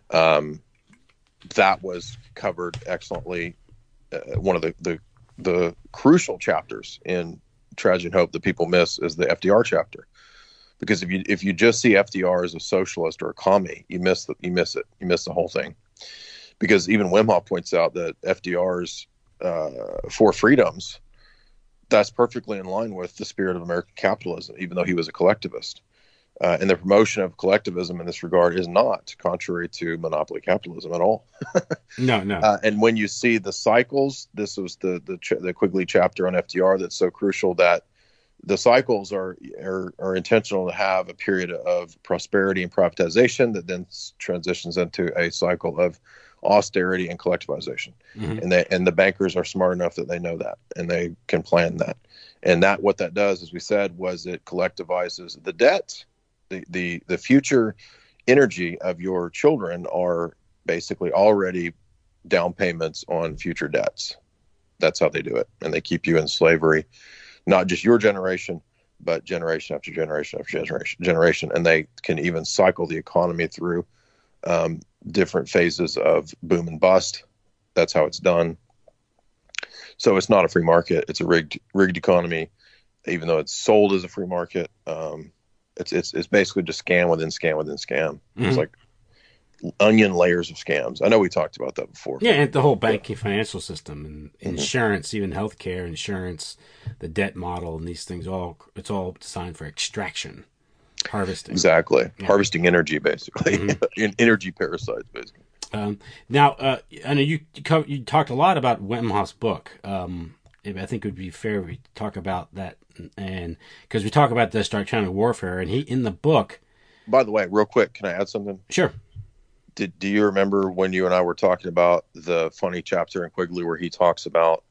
That was covered excellently. One of the crucial chapters in Tragedy and Hope that people miss is the FDR chapter, because if you just see FDR as a socialist or a commie, you miss it. You miss the whole thing, because even Wim Hof points out that FDR's Four Freedoms, that's perfectly in line with the spirit of American capitalism, even though he was a collectivist. And the promotion of collectivism in this regard is not contrary to monopoly capitalism at all. No. And when you see the cycles, this was the Quigley chapter on FDR that's so crucial, that the cycles are intentional to have a period of prosperity and privatization that then transitions into a cycle of austerity and collectivization. Mm-hmm. And the bankers are smart enough that they know that, and they can plan that. And that what that does, as we said, was it collectivizes the debt. The future energy of your children are basically already down payments on future debts. That's how they do it. And they keep you in slavery, not just your generation, but generation after generation after generation. And they can even cycle the economy through different phases of boom and bust. That's how it's done. So it's not a free market. It's a rigged economy, even though it's sold as a free market. It's basically just scam within scam within scam. Mm-hmm. It's like onion layers of scams. I know we talked about that before. Yeah, and the whole banking financial system and insurance, even healthcare insurance, the debt model, and these things, it's all designed for extraction, harvesting. Exactly. Yeah. Harvesting energy, basically. Mm-hmm. Energy parasites, basically. Now, I know you talked a lot about Wim Hof's book. I think it would be fair if we talk about that, and because we talk about this electronic warfare, and he in the book. By the way, real quick, can I add something? Sure. Do you remember when you and I were talking about the funny chapter in Quigley where he talks about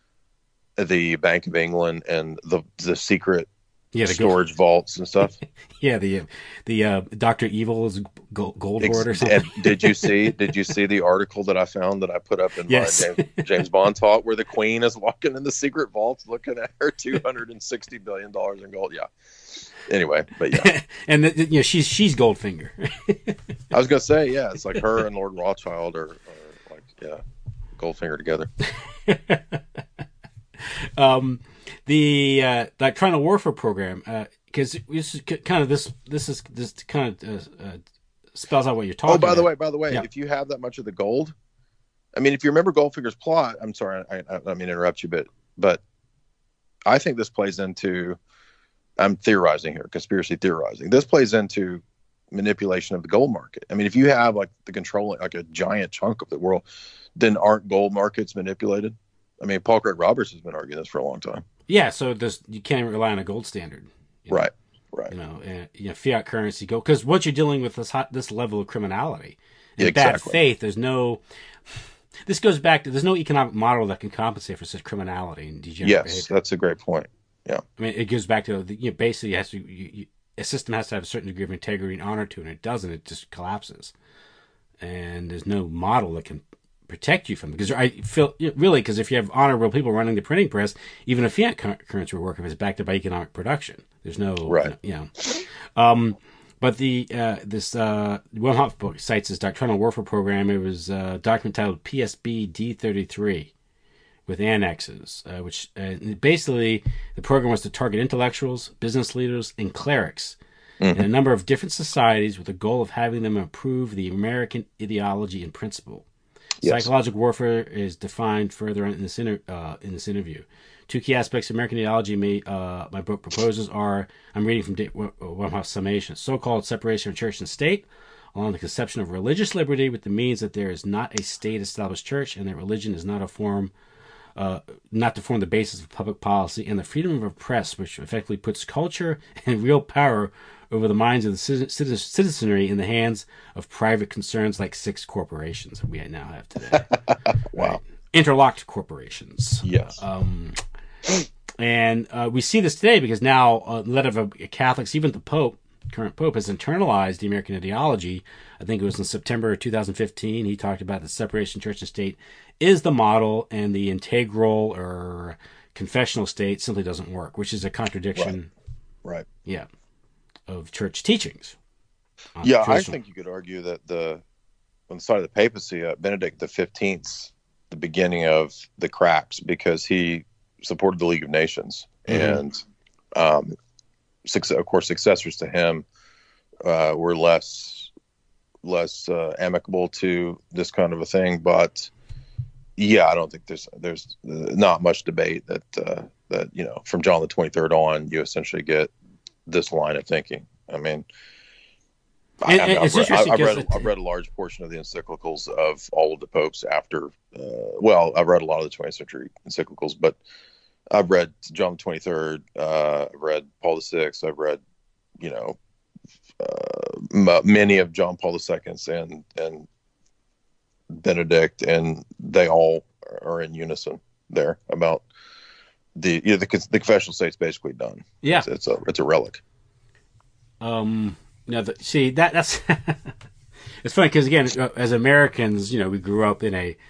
the Bank of England and the secret storage vaults and stuff? Yeah, the Dr. Evil's gold hoard or something. And did you see the article that I found that I put up in my James Bond talk where the Queen is walking in the secret vaults looking at her $260 billion in gold? Yeah. Anyway, but yeah. And she's Goldfinger. I was gonna say, yeah, it's like her and Lord Rothschild are like, yeah, Goldfinger together. The electronic warfare program, because this kind of spells out what you're talking about. Oh, by the way, if you have that much of the gold, I mean, if you remember Goldfinger's plot, I'm sorry, I don't mean to interrupt you, but I think this plays into, I'm theorizing here, conspiracy theorizing. This plays into manipulation of the gold market. I mean, if you have like the controlling, like a giant chunk of the world, then aren't gold markets manipulated? I mean, Paul Craig Roberts has been arguing this for a long time. Yeah, so you can't rely on a gold standard. Right. Fiat currency gold, because once you're dealing with this level of criminality and exactly. bad faith, this goes back to, there's no economic model that can compensate for such criminality and degenerate behavior. That's a great point. Yeah. I mean, it goes back to, basically a system has to have a certain degree of integrity and honor to it, and it doesn't, it just collapses. And there's no model that can protect you from it. Because I feel really, because if you have honorable people running the printing press, even a fiat currency will work if it's backed up by economic production. There's no right. But this Wemhoff book cites this doctrinal warfare program. It was a document titled PSB D33 with annexes, which basically the program was to target intellectuals, business leaders, and clerics in a number of different societies with the goal of having them improve the American ideology and principle. Yes. Psychological warfare is defined further in this interview. Two key aspects of American ideology my book proposes are, I'm reading from Wemhoff's summation, so-called separation of church and state, along the conception of religious liberty with the means that there is not a state-established church and that religion is not to form the basis of public policy, and the freedom of a press, which effectively puts culture and real power over the minds of the citizenry in the hands of private concerns like 6 corporations that we now have today. Wow. Right? Interlocked corporations. Yes. And we see this today because now a lot of Catholics, even the Pope, current Pope, has internalized the American ideology. I think it was in September 2015. He talked about the separation of church and state is the model, and the integral or confessional state simply doesn't work, which is a contradiction. Right. Yeah. Of church teachings. Yeah, I think you could argue that on the side of the papacy, Benedict XV, the beginning of the cracks, because he supported the League of Nations, and of course successors to him were less amicable to this kind of a thing. But yeah, I don't think there's not much debate that from John the 23rd on, you essentially get this line of thinking. I mean, I've read a large portion of the encyclicals of all of the popes after. I've read a lot of the 20th century encyclicals, but I've read John the 23rd. I've read Paul VI. I've read, many of John Paul II's and Benedict, and they all are in unison there about the confessional state's basically done. Yeah, it's a relic. That's it's funny because again, as Americans, we grew up in a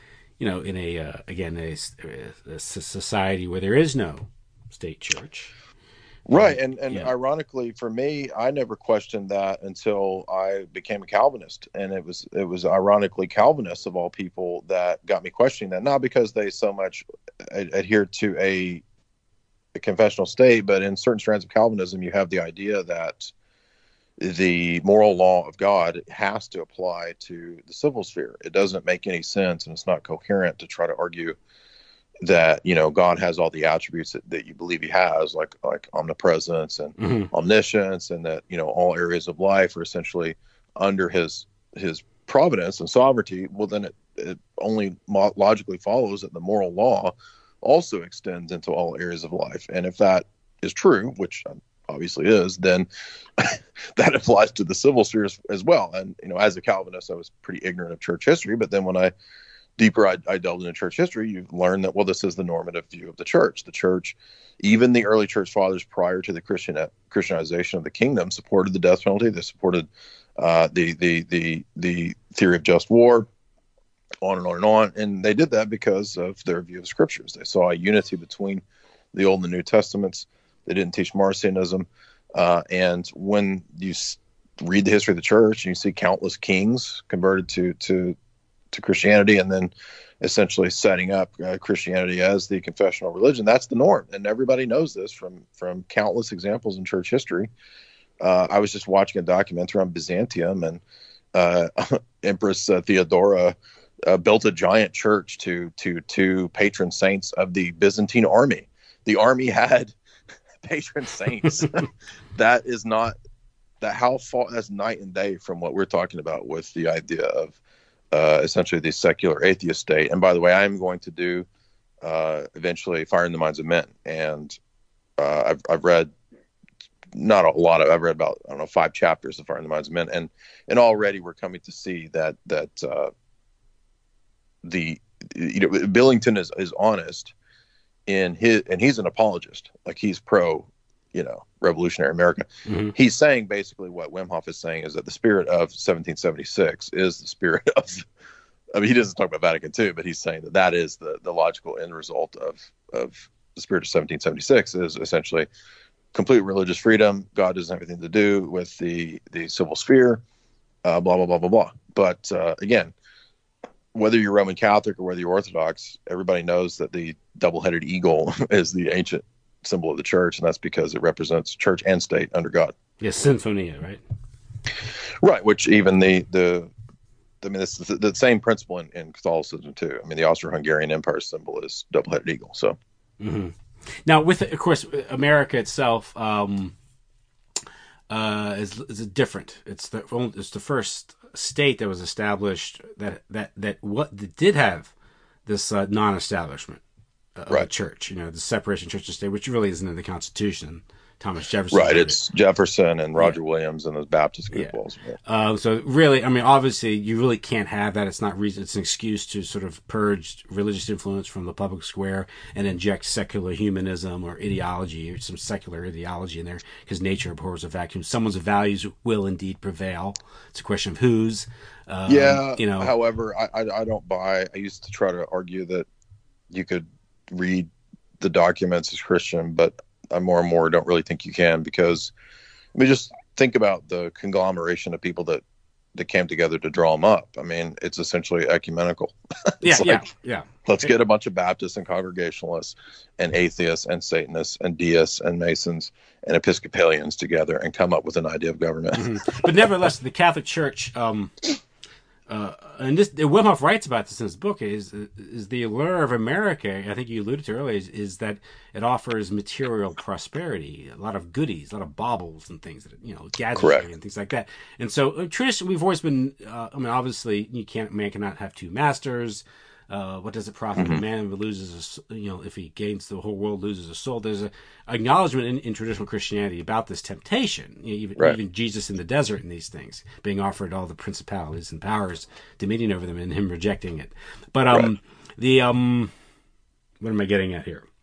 society where there is no state church. Right, and ironically for me, I never questioned that until I became a Calvinist, and it was ironically Calvinists of all people that got me questioning that, not because they so much adhered to a confessional state, but in certain strands of Calvinism, you have the idea that the moral law of God has to apply to the civil sphere. It doesn't make any sense, and it's not coherent to try to argue that God has all the attributes that you believe he has, like omnipresence and omniscience, and that all areas of life are essentially under his providence and sovereignty. Well, then it only logically follows that the moral law also extends into all areas of life. And if that is true, which obviously is, then that applies to the civil sphere as well. And as a Calvinist, I was pretty ignorant of church history, but then when I delved into church history, you learn that, well, this is the normative view of the church. The church, even the early church fathers prior to the Christianization of the kingdom, supported the death penalty. They supported the theory of just war, on and on and on. And they did that because of their view of scriptures. They saw a unity between the Old and the New Testaments. They didn't teach Marcionism. And when you read the history of the church, and you see countless kings converted to Christianity, and then essentially setting up Christianity as the confessional religion, that's the norm. And everybody knows this from countless examples in church history. I was just watching a documentary on Byzantium, and Empress Theodora built a giant church to two patron saints of the Byzantine army. The army had patron saints. That's night and day from what we're talking about with the idea of essentially the secular atheist state. And by the way, I am going to do eventually Fire in the Minds of Men, and I've read I've read about 5 chapters of Fire in the Minds of Men, and already we're coming to see that Billington is honest and he's an apologist, like he's pro revolutionary America. He's saying basically what Wemhoff is saying is that the spirit of 1776 is the spirit I mean, he doesn't talk about Vatican II, but he's saying that that is the logical end result of the Spirit of 1776 is essentially complete religious freedom. God doesn't have anything to do with the civil sphere, blah, blah, blah, blah, blah. But again, whether you're Roman Catholic or whether you're Orthodox, everybody knows that the double-headed eagle is the ancient symbol of the church, and that's because it represents church and state under God. Yes, Sinfonia, right? Right, which even I mean, it's the same principle in Catholicism too. I mean, the Austro-Hungarian Empire symbol is double-headed eagle. So, now with of course America itself is different. It's the first state that was established that did have this non-establishment of the church. You know, the separation of church and state, which really isn't in the Constitution. Thomas Jefferson. Right, it's Jefferson and Roger Williams and those Baptist goofballs. Yeah. So really, I mean, obviously, you really can't have that. It's not reason. It's an excuse to sort of purge religious influence from the public square and inject secular humanism or ideology or some secular ideology in there, because nature abhors a vacuum. Someone's values will indeed prevail. It's a question of whose. You know. However, I don't buy. I used to try to argue that you could read the documents as Christian, but I more and more don't really think you can, because I mean, just think about the conglomeration of people that came together to draw them up. I mean, it's essentially ecumenical. Yeah. Let's get a bunch of Baptists and Congregationalists and atheists and Satanists and deists and Masons and Episcopalians together and come up with an idea of government. But nevertheless, the Catholic Church, and Wimhoff writes about this in his book, is the allure of America, I think you alluded to earlier, is that it offers material prosperity, a lot of goodies, a lot of baubles and things, gadgetry and things like that. And so traditionally, we've always been, obviously, man cannot have two masters. What does it profit a man who loses, if he gains the whole world, loses a soul? There's an acknowledgement in traditional Christianity about this temptation. Even Jesus in the desert and these things, being offered all the principalities and powers, dominion over them, and him rejecting it. But what am I getting at here?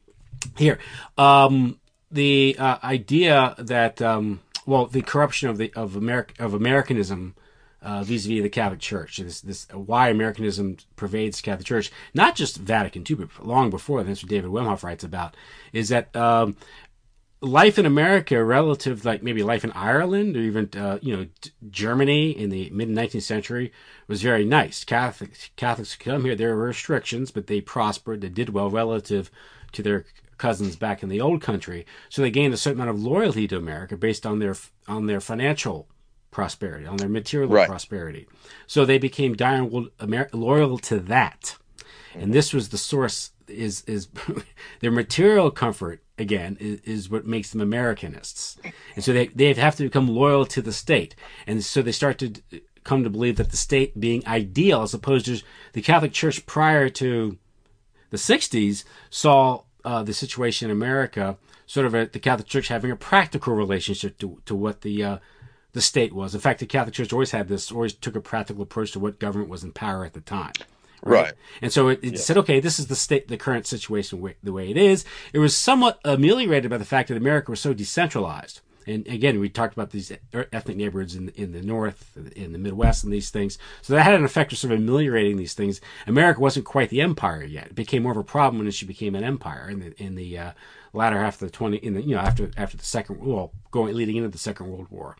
The idea that the corruption of Americanism. Vis-a-vis the Catholic Church, this why Americanism pervades the Catholic Church, not just Vatican II, but long before. That's what David Wimhoff writes about. Is that life in America, relative like maybe life in Ireland or even Germany in the mid 19th century, was very nice. Catholics come here. There were restrictions, but they prospered. They did well relative to their cousins back in the old country. So they gained a certain amount of loyalty to America based on their financial prosperity, on their material prosperity. So they became loyal to that. And this was the source, is their material comfort, again, is what makes them Americanists. And so they have to become loyal to the state. And so they start to come to believe that the state being ideal, as opposed to the Catholic Church prior to the 60s, saw the situation in America, sort of the Catholic Church having a practical relationship to what the state was. In fact, the Catholic Church always took a practical approach to what government was in power at the time. Right. And so it said, okay, this is the current situation the way it is. It was somewhat ameliorated by the fact that America was so decentralized. And again, we talked about these ethnic neighborhoods in the North, in the Midwest, and these things. So that had an effect of sort of ameliorating these things. America wasn't quite the empire yet. It became more of a problem when she became an empire in the latter half of the after the Second World War, leading into the Second World War.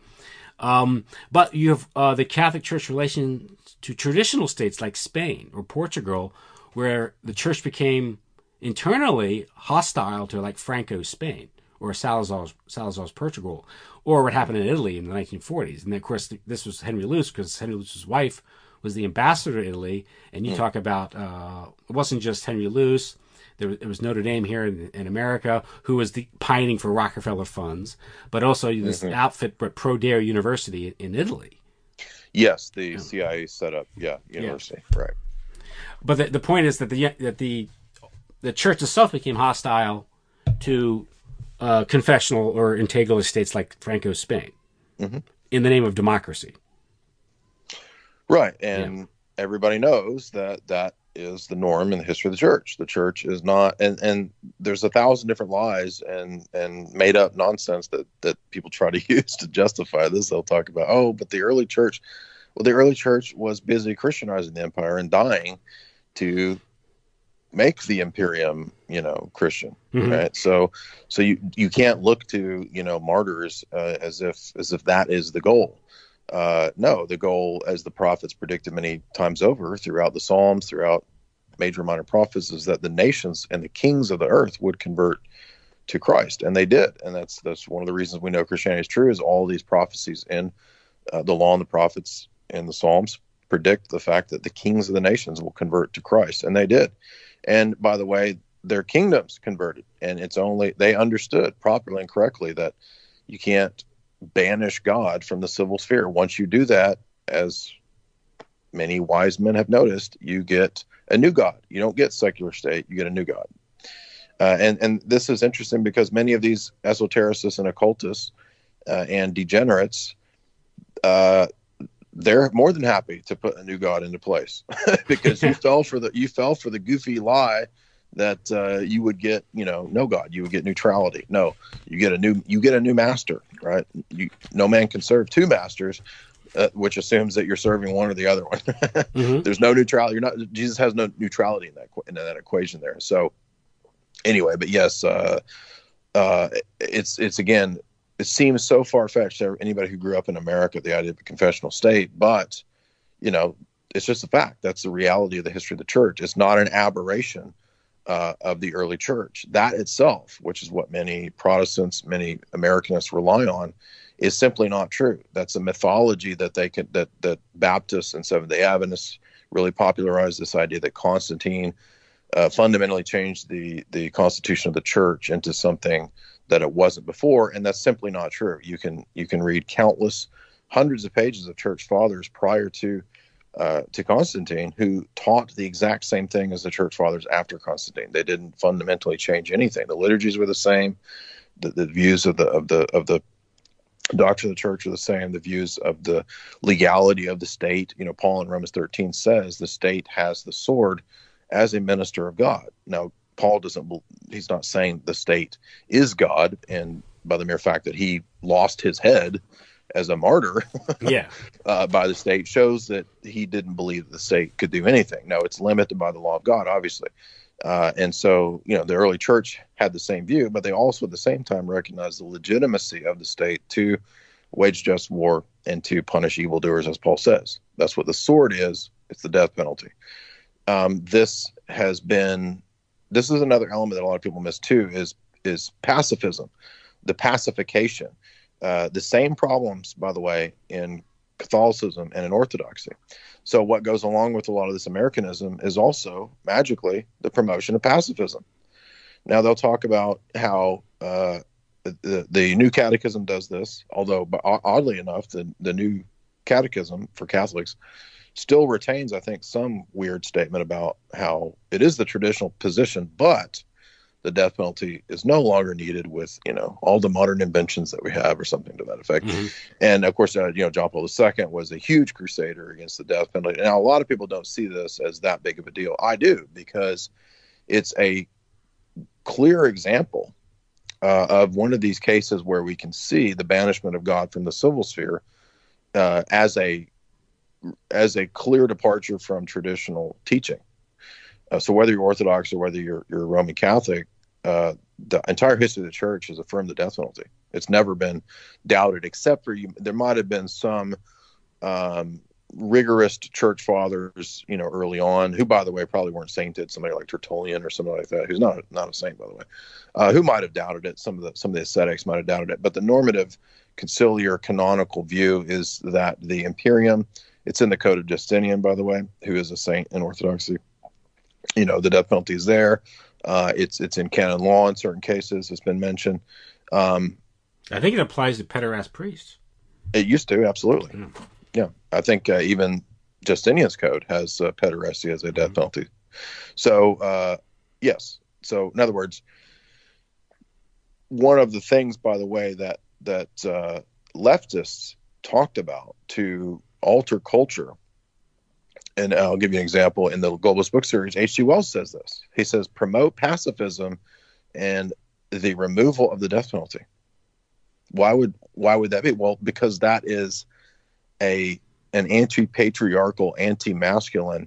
But you have the Catholic Church relation to traditional states like Spain or Portugal, where the church became internally hostile to like Franco's Spain or Salazar's Portugal, or what happened in Italy in the 1940s. And then, of course, this was Henry Luce, because Henry Luce's wife was the ambassador to Italy. And you talk about, it wasn't just Henry Luce. It was Notre Dame here in America, who was pining for Rockefeller funds, but also this outfit, Pro Deo University in Italy. Yes, the CIA set up, university, right. But the point is that the church itself became hostile to confessional or integralist states like Franco's Spain in the name of democracy. Right, and everybody knows that is the norm in the history of the church. The church is not, and there's 1,000 different lies and made up nonsense that people try to use to justify this. They'll talk about, but the early church Well, the early church was busy Christianizing the empire and dying to make the imperium, Christian, right? So you can't look to, martyrs as if that is the goal. No, the goal, as the prophets predicted many times over throughout the Psalms, throughout major and minor prophets, is that the nations and the kings of the earth would convert to Christ, and they did. And that's one of the reasons we know Christianity is true, is all these prophecies in the law and the prophets and the Psalms predict the fact that the kings of the nations will convert to Christ, and they did. And by the way, their kingdoms converted, and it's only they understood properly and correctly that you can't banish God from the civil sphere. Once you do that, as many wise men have noticed, you get a new God. You don't get secular state, you get a new God. And this is interesting because many of these esotericists and occultists and degenerates, they're more than happy to put a new God into place because you fell for the goofy lie that you would get, no God, you would get neutrality. No, you get a new master, right? No man can serve two masters, which assumes that you're serving one or the other one. There's no neutrality. Jesus has no neutrality in that equation there. So anyway, but yes, it's again, it seems so far-fetched to anybody who grew up in America, the idea of a confessional state, but it's just a fact. That's the reality of the history of the church. It's not an aberration of the early church. That itself, which is what many Protestants, many Americanists rely on, is simply not true. That's a mythology that that Baptists and Seventh-day Adventists really popularized, this idea that Constantine fundamentally changed the constitution of the church into something that it wasn't before, and that's simply not true. You can read countless hundreds of pages of church fathers prior to Constantine who taught the exact same thing as the church fathers after Constantine. They didn't fundamentally change anything. The liturgies were the same. The views of the doctrine of the church are the same. The views of the legality of the state. Paul in Romans 13 says the state has the sword as a minister of God. Now, Paul he's not saying the state is God, and by the mere fact that he lost his head as a martyr by the state shows that he didn't believe that the state could do anything. No, it's limited by the law of God, obviously. And so, the early church had the same view, but they also at the same time recognized the legitimacy of the state to wage just war and to punish evildoers, as Paul says. That's what the sword is. It's the death penalty. This is another element that a lot of people miss too, is pacifism, the pacification. The same problems, by the way, in Catholicism and in Orthodoxy. So what goes along with a lot of this Americanism is also magically the promotion of pacifism. Now they'll talk about how the New Catechism does this, although oddly enough, the New Catechism for Catholics still retains, I think, some weird statement about how it is the traditional position, but the death penalty is no longer needed with, all the modern inventions that we have, or something to that effect. And of course, John Paul II was a huge crusader against the death penalty. Now, a lot of people don't see this as that big of a deal. I do, because it's a clear example of one of these cases where we can see the banishment of God from the civil sphere as a clear departure from traditional teaching. So whether you're Orthodox or whether you're Roman Catholic, the entire history of the church has affirmed the death penalty. It's never been doubted, except for there might have been some rigorous church fathers, early on, who, by the way, probably weren't sainted. Somebody like Tertullian or somebody like that, who's not a saint, by the way, who might have doubted it. Some of the ascetics might have doubted it. But the normative, conciliar, canonical view is that the imperium, it's in the Code of Justinian, by the way, who is a saint in Orthodoxy. The death penalty is there. It's in canon law in certain cases. It's been mentioned. I think it applies to pederast priests. It used to, absolutely. Yeah. I think even Justinian's code has pederasty as a death penalty. So, yes. So, in other words, one of the things, by the way, that leftists talked about to alter culture, and I'll give you an example in the Globalist book series. H.G. Wells says this. He says, promote pacifism and the removal of the death penalty. Why would that be? Well, because that is a an anti-patriarchal, anti-masculine,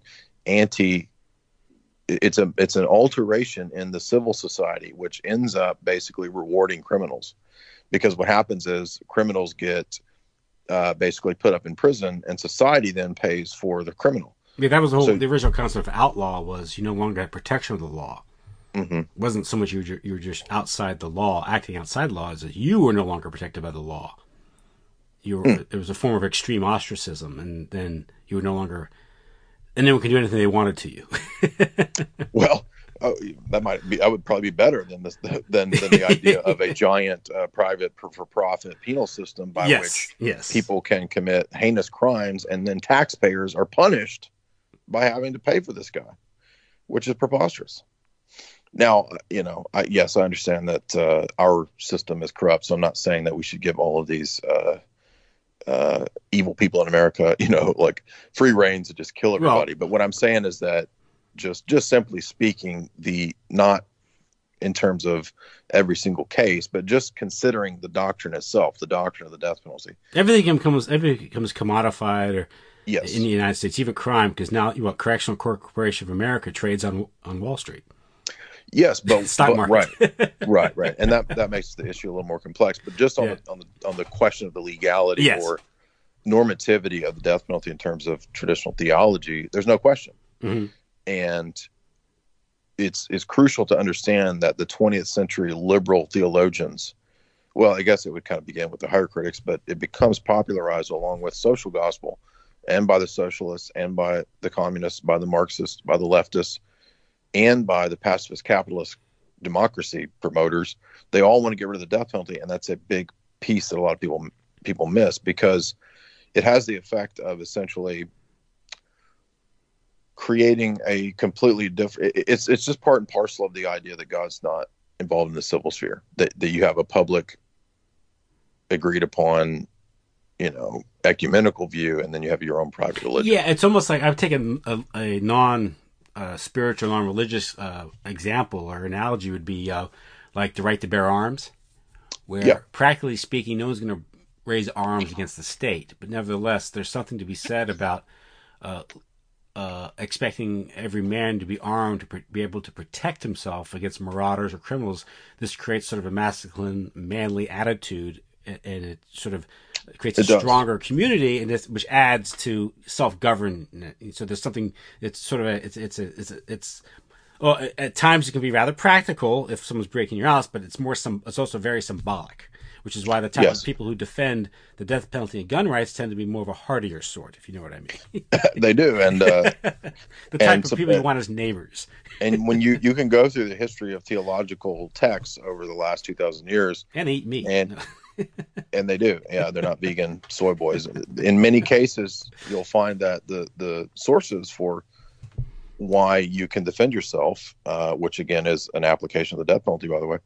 it's an alteration in the civil society, which ends up basically rewarding criminals, because what happens is criminals get basically put up in prison, and society then pays for the criminal. Yeah, that was the original concept of outlaw, was you no longer had protection of the law. Mm-hmm. It wasn't so much you were just outside the law, acting outside the law, as that you were no longer protected by the law. It was a form of extreme ostricism, and then you were no longer, and anyone could do anything they wanted to you. Well, that would probably be better than the idea of a giant private for-profit penal system by which people can commit heinous crimes, and then taxpayers are punished by having to pay for this guy, which is preposterous. Now, I understand that our system is corrupt, so I'm not saying that we should give all of these evil people in America, like free reign to just kill everybody. But what I'm saying is that just simply speaking, not in terms of every single case, but just considering the doctrine itself, the doctrine of the death penalty. Everything becomes commodified, or in the United States, even crime, because now Correctional Corporation of America trades on Wall Street. Yes, but stock market. right, and that makes the issue a little more complex. But just on the question of the legality or normativity of the death penalty in terms of traditional theology, there's no question, and it's crucial to understand that the 20th century liberal theologians, well, I guess it would kind of begin with the higher critics, but it becomes popularized along with social gospel, and by the socialists, and by the communists, by the Marxists, by the leftists, and by the pacifist capitalist democracy promoters. They all want to get rid of the death penalty, and that's a big piece that a lot of people miss, because it has the effect of essentially creating a completely different. It's just part and parcel of the idea that God's not involved in the civil sphere. That you have a public, agreed upon, ecumenical view, and then you have your own private religion. Yeah, it's almost like I've taken a non spiritual, non-religious example or analogy would be like the right to bear arms, where practically speaking, no one's going to raise arms against the state, but nevertheless, there's something to be said about expecting every man to be armed to be able to protect himself against marauders or criminals. This creates sort of a masculine, manly attitude, and it sort of creates a stronger community, and which adds to self-govern. So there's something. It's sort of it's well, at times it can be rather practical if someone's breaking your house, but it's also very symbolic, which is why the type of people who defend the death penalty and gun rights tend to be more of a hardier sort, if you know what I mean. They do, and the type of people you want as neighbors. And when you can go through the history of theological texts over the last 2,000 years, and they eat meat, and they do, they're not vegan soy boys. In many cases, you'll find that the sources for why you can defend yourself, which again is an application of the death penalty, by the way,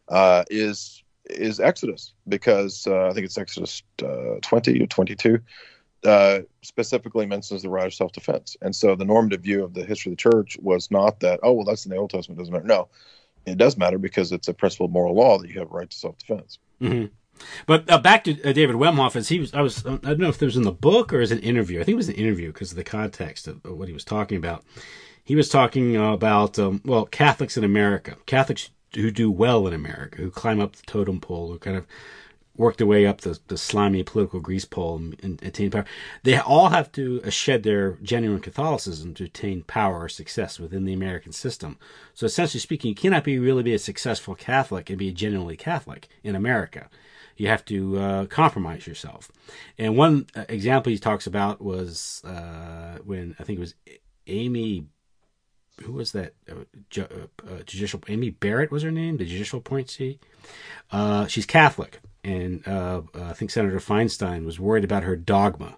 is Exodus, because I think it's Exodus 20 or 22 specifically mentions the right of self-defense. And so the normative view of the history of the church was not that, that's in the Old Testament, doesn't matter. No, it does matter, because it's a principle of moral law that you have a right to self-defense. Mm-hmm. But back to David Wemhoff, I don't know if it was in the book or as an interview. I think it was an interview because of the context of what he was talking about. He was talking about, Catholics in America, Catholics who do well in America, who climb up the totem pole, who kind of work their way up the slimy political grease pole and attain power. They all have to shed their genuine Catholicism to attain power or success within the American system. So essentially speaking, you cannot really be a successful Catholic and be a genuinely Catholic in America. You have to compromise yourself. And one example he talks about was when I think it was Amy, who was that? Judicial Amy Barrett was her name, the judicial appointee. She's Catholic, and I think Senator Feinstein was worried about her dogma.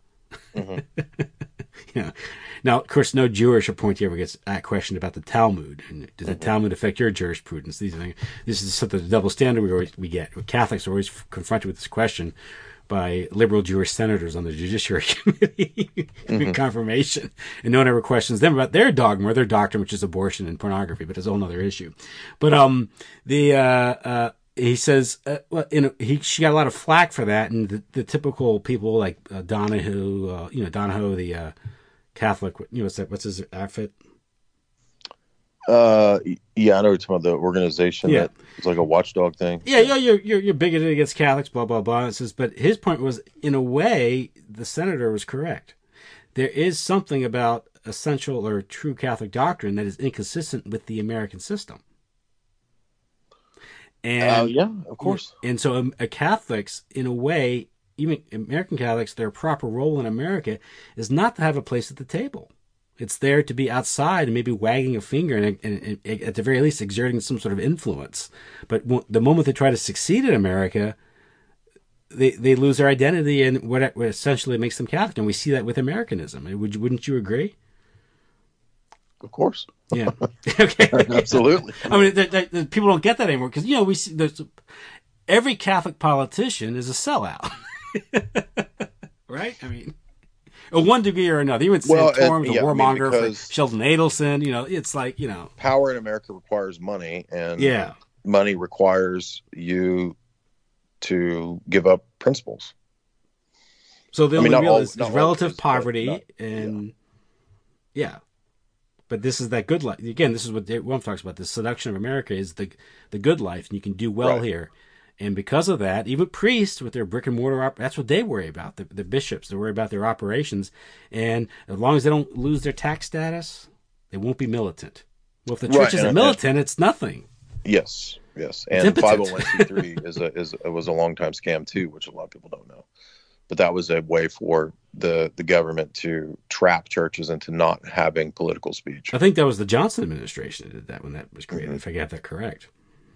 Mm-hmm. Now, of course, no Jewish appointee ever gets questioned about the Talmud. And does the Talmud affect your jurisprudence? These things. This is something the double standard we get. Catholics are always confronted with this question by liberal Jewish senators on the Judiciary Committee in confirmation, and no one ever questions them about their dogma or their doctrine, which is abortion and pornography, but it's a whole other issue. But he says, she got a lot of flack for that, and the typical people like Donahoe, Donahoe, the Catholic, what's his outfit? Yeah, I know you're talking about the organization that it's like a watchdog thing. Yeah, you're bigoted against Catholics, blah blah blah. It says, but his point was, in a way, the senator was correct. There is something about essential or true Catholic doctrine that is inconsistent with the American system. And yeah, of course. And so Catholics, in a way, even American Catholics, their proper role in America is not to have a place at the table. It's there to be outside and maybe wagging a finger and at the very least exerting some sort of influence. But the moment they try to succeed in America, they lose their identity and what essentially makes them Catholic. And we see that with Americanism. Wouldn't you agree? Of course. Yeah. Okay. Absolutely. I mean, people don't get that anymore because we see every Catholic politician is a sellout, right? I mean, one degree or another. Even Santorum, the warmonger, for Sheldon Adelson. It's like power in America requires money, and money requires you to give up principles. So the only real is relative poverty, But this is that good life. Again, this is what Dave Williams talks about. The seduction of America is the good life, and you can do well here. And because of that, even priests with their brick and mortar, that's what they worry about. The bishops, they worry about their operations. And as long as they don't lose their tax status, they won't be militant. Well, if the church isn't militant, it's nothing. Yes. And 501c3 was a long-time scam too, which a lot of people don't know. But that was a way for the government to trap churches into not having political speech. I think that was the Johnson administration that did that when that was created, if I got that correct.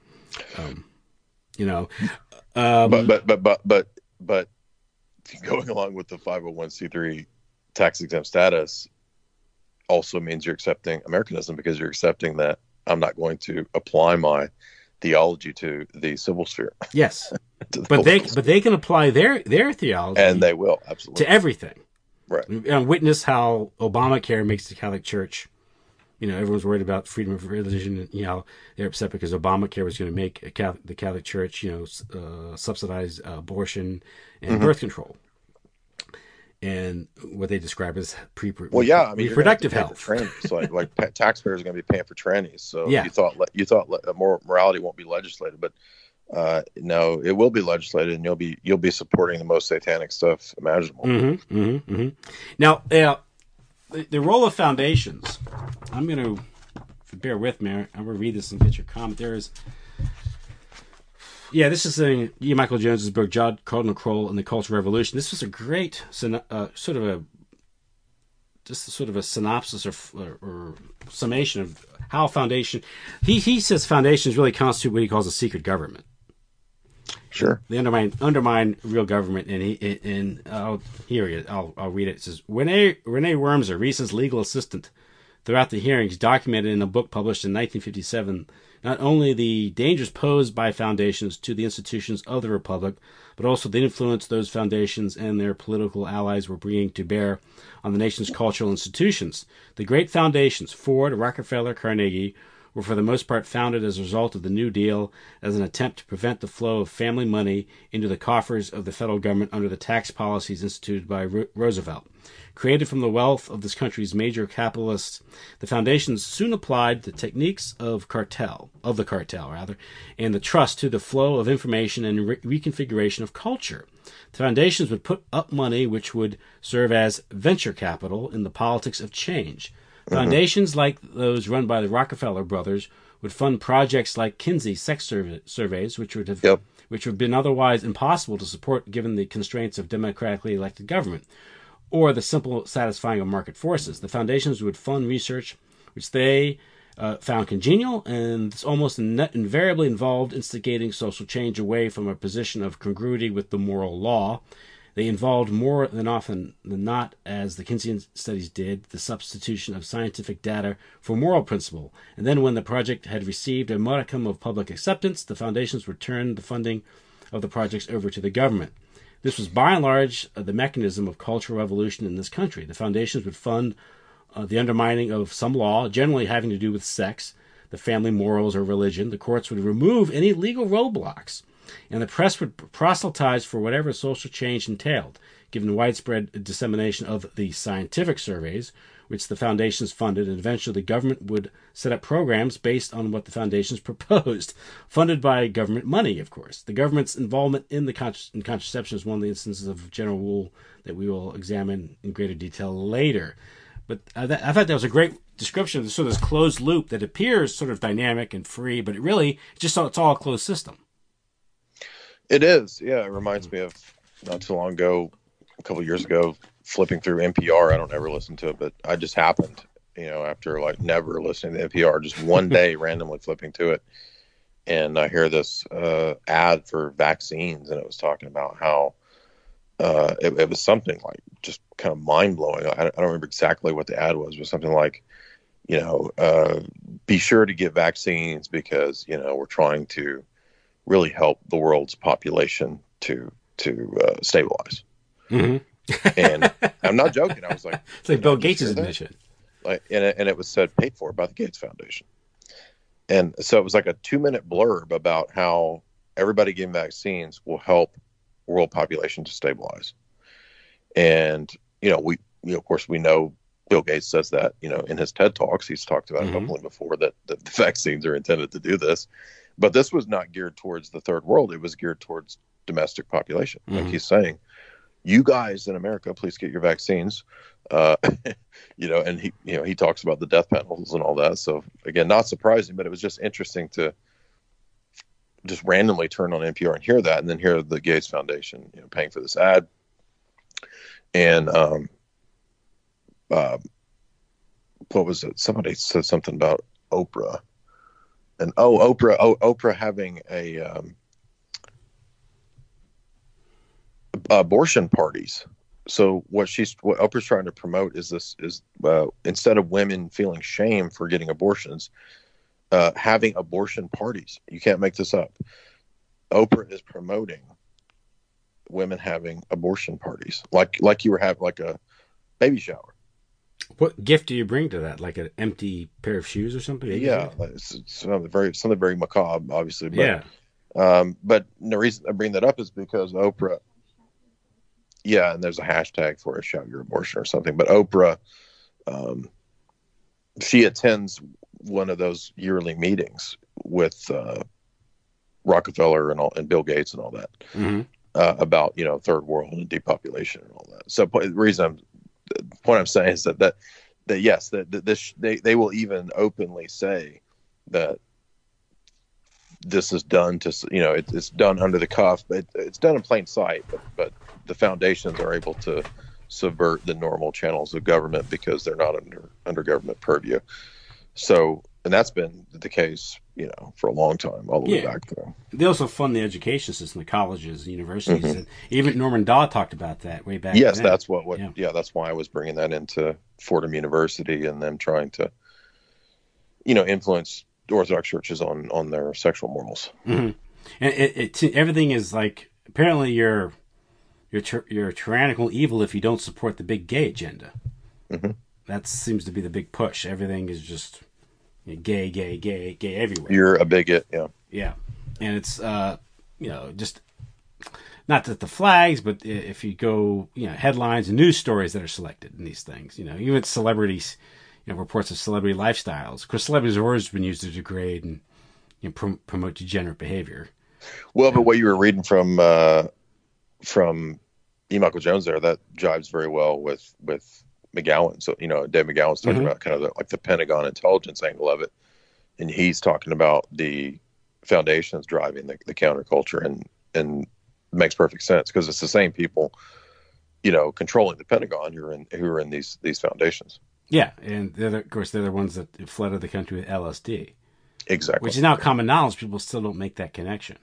But going along with the 501c3 tax exempt status also means you're accepting Americanism, because you're accepting that I'm not going to apply my theology to the civil sphere. Yes. But they can apply their theology, and they will, absolutely, to everything. Right. And witness how Obamacare makes the Catholic Church. Everyone's worried about freedom of religion. They're upset because Obamacare was going to make the Catholic Church, subsidize abortion and birth control, and what they describe as reproductive health. Trannies, like taxpayers are going to be paying for trannies. So you thought morality won't be legislated, but no, it will be legislated, and you'll be supporting the most satanic stuff imaginable. Now, the role of foundations. I'm going to, if you bear with me, I'm going to read this and get your comment. This is Michael Jones's book, John Cardinal Kroll and the Cultural Revolution. This was a great sort of a synopsis or summation of how foundation. He says foundations really constitute what he calls a secret government. Sure. They undermine real government, and I'll read it. It says, Renee Wormser, Reese's legal assistant, throughout the hearings, documented in a book published in 1957 not only the dangers posed by foundations to the institutions of the Republic, but also the influence those foundations and their political allies were bringing to bear on the nation's cultural institutions. The great foundations, Ford, Rockefeller, Carnegie, were for the most part founded as a result of the New Deal as an attempt to prevent the flow of family money into the coffers of the federal government under the tax policies instituted by Roosevelt. Created from the wealth of this country's major capitalists, the foundations soon applied the techniques of the cartel, and the trust to the flow of information and reconfiguration of culture. The foundations would put up money which would serve as venture capital in the politics of change. Foundations like those run by the Rockefeller brothers would fund projects like Kinsey sex surveys, which would have been otherwise impossible to support given the constraints of democratically elected government, or the simple satisfying of market forces. The foundations would fund research which they found congenial, and it's almost invariably involved instigating social change away from a position of congruity with the moral law. They involved more than often than not, as the Keynesian studies did, the substitution of scientific data for moral principle. And then when the project had received a modicum of public acceptance, the foundations would turn the funding of the projects over to the government. This was by and large the mechanism of cultural revolution in this country. The foundations would fund the undermining of some law, generally having to do with sex, the family morals or religion, the courts would remove any legal roadblocks, and the press would proselytize for whatever social change entailed, given widespread dissemination of the scientific surveys, which the foundations funded, and eventually the government would set up programs based on what the foundations proposed, funded by government money, of course. The government's involvement in contraception is one of the instances of general rule that we will examine in greater detail later. But I thought that was a great description of sort of this closed loop that appears sort of dynamic and free, but it's all a closed system. It is, yeah. It reminds me of not too long ago, a couple of years ago, flipping through NPR. I don't ever listen to it, but I just happened, after like never listening to NPR, just one day randomly flipping to it, and I hear this ad for vaccines, and it was talking about how it was something like just kind of mind blowing. I don't remember exactly what the ad was, but something like, be sure to get vaccines because we're trying to really help the world's population to stabilize. Mm-hmm. And I'm not joking. I was like, it's like Bill Gates' admission. And it was said paid for by the Gates Foundation. And so it was like a 2-minute blurb about how everybody getting vaccines will help world population to stabilize. And, we of course, we know Bill Gates says that, in his TED Talks, he's talked about it openly before that the vaccines are intended to do this. But this was not geared towards the third world. It was geared towards domestic population. Like he's saying, you guys in America, please get your vaccines. And he talks about the death penalties and all that. So again, not surprising, but it was just interesting to just randomly turn on NPR and hear that, and then hear the Gates Foundation, paying for this ad. And what was it? Somebody said something about Oprah, and Oprah having a abortion parties. So what Oprah's trying to promote is instead of women feeling shame for getting abortions, having abortion parties. You can't make this up. Oprah is promoting women having abortion parties, like you were having like a baby shower. What gift do you bring to that? Like an empty pair of shoes or something? Yeah, it's something very macabre, obviously. But, yeah. But the reason I bring that up is because Oprah. Yeah, and there's a hashtag for it, shout your abortion or something. But Oprah, she attends one of those yearly meetings with Rockefeller and Bill Gates and all that about third world and depopulation and all that. So the point I'm saying is that yes, they will even openly say that this is done to it's done under the cuff, but it's done in plain sight. But the foundations are able to subvert the normal channels of government because they're not under government purview. So, and that's been the case, for a long time, all the way back there. They also fund the education system, the colleges, universities, and even Norman Dahl talked about that way back. Yes, then. that's that's why I was bringing that into Fordham University and them trying to, influence Orthodox churches on their sexual morals. Mm-hmm. And everything is like, apparently you're tyrannical evil if you don't support the big gay agenda. Mm-hmm. That seems to be the big push. Everything is just gay everywhere. You're a bigot, yeah. Yeah, and it's just not that the flags, but if you go, headlines and news stories that are selected in these things, even celebrities, reports of celebrity lifestyles. Of course, celebrities have always been used to degrade and promote degenerate behavior. Well, but what you were reading from E. Michael Jones there, that jives very well with McGowan. So, Dave McGowan's talking about kind of the Pentagon intelligence angle of it. And he's talking about the foundations driving the counterculture, and it makes perfect sense because it's the same people, controlling the Pentagon who are in these foundations. Yeah. And they're the ones that flooded the country with LSD. Exactly. Which is now common knowledge. People still don't make that connection.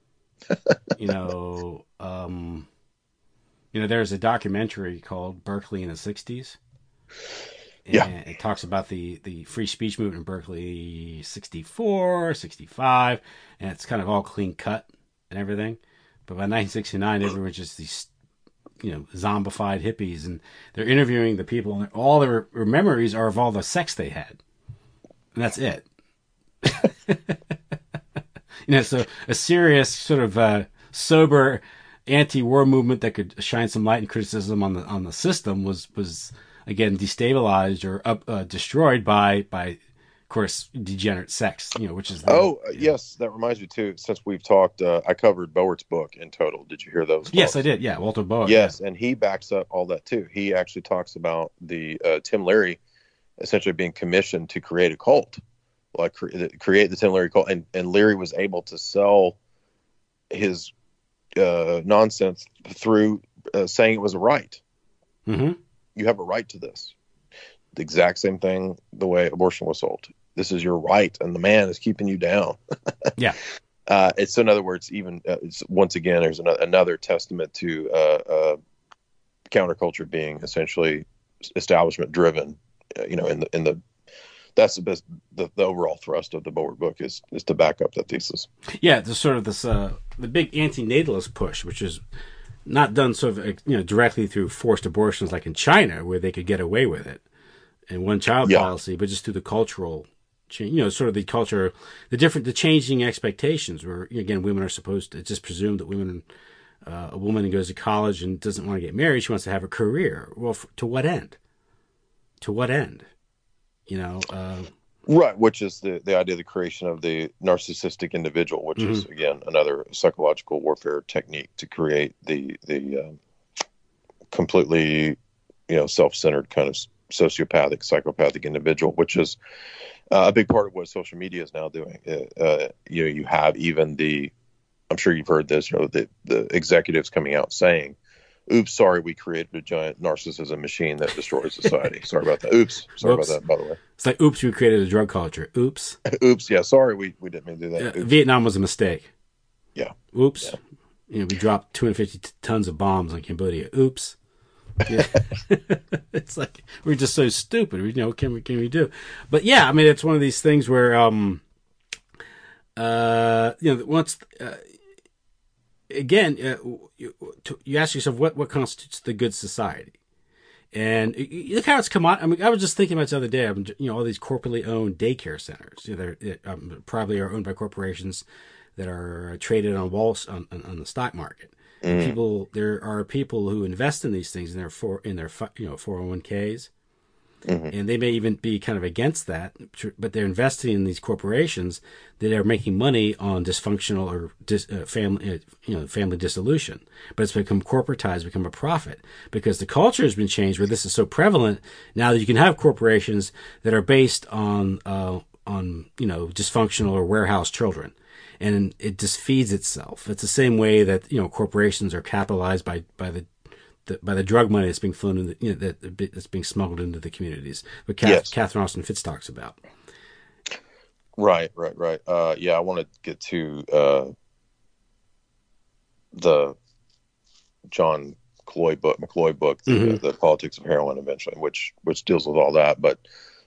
There's a documentary called Berkeley in the 60s. And it talks about the free speech movement in Berkeley 64, 65, and it's kind of all clean cut and everything. But by 1969, everyone's just these, zombified hippies, and they're interviewing the people, and all their memories are of all the sex they had. And that's it. So a serious sort of sober anti-war movement that could shine some light and criticism on the system was again destabilized or destroyed by of course degenerate sects, which is yes, that reminds me too, since we've talked, I covered Boert's book in total. Did you hear those? Yes, I did. Yeah, Walter Boer. Yes, and he backs up all that too. He actually talks about the Tim Leary essentially being commissioned to create a cult, like create the Tim Leary cult, and Leary was able to sell his nonsense through saying it was a right. Mm-hmm. You have a right to this. The exact same thing the way abortion was sold. This is your right, and the man is keeping you down. Yeah. It's, in other words, even it's, once again, there's another testament to counterculture being essentially establishment driven. That's the overall thrust of the Boer book is to back up that thesis. Yeah, the sort of this the big anti-natalist push, which is not done sort of directly through forced abortions like in China, where they could get away with it, and one child policy, but just through the cultural change, sort of the culture, the changing expectations, where again women are supposed to, it's just presumed that a woman who goes to college and doesn't want to get married, she wants to have a career. Well, to what end? To what end? Right, which is the idea of the creation of the narcissistic individual, which is again another psychological warfare technique to create the completely self-centered kind of sociopathic, psychopathic individual, which is a big part of what social media is now doing. You have even I'm sure you've heard this, the executives coming out saying, "Oops, sorry, we created a giant narcissism machine that destroys society." Sorry about that. Oops. Sorry about that, by the way. It's like, oops, we created a drug culture. Oops. Oops, yeah, sorry, we didn't mean to do that. Vietnam was a mistake. Yeah. Oops. Yeah. We dropped 250 tons of bombs on Cambodia. Oops. Yeah. It's like, we're just so stupid. What can we do? But yeah, I mean, it's one of these things where, once... Again, you ask yourself what constitutes the good society, and look how it's come on. I mean, I was just thinking about this the other day. All these corporately owned daycare centers, they probably are owned by corporations that are traded on on the stock market. There are people who invest in these things in their 401ks. And they may even be kind of against that, but they're investing in these corporations that are making money on dysfunctional or family dissolution. But it's become corporatized, become a profit, because the culture has been changed where this is so prevalent now that you can have corporations that are based on dysfunctional or warehouse children, and it just feeds itself. It's the same way that corporations are capitalized by the drug money that's being flown in that's being smuggled into the communities. What Catherine Austin Fitts talks about. Right. I want to get to the John McCloy book, the Politics of Heroin, eventually, which deals with all that. But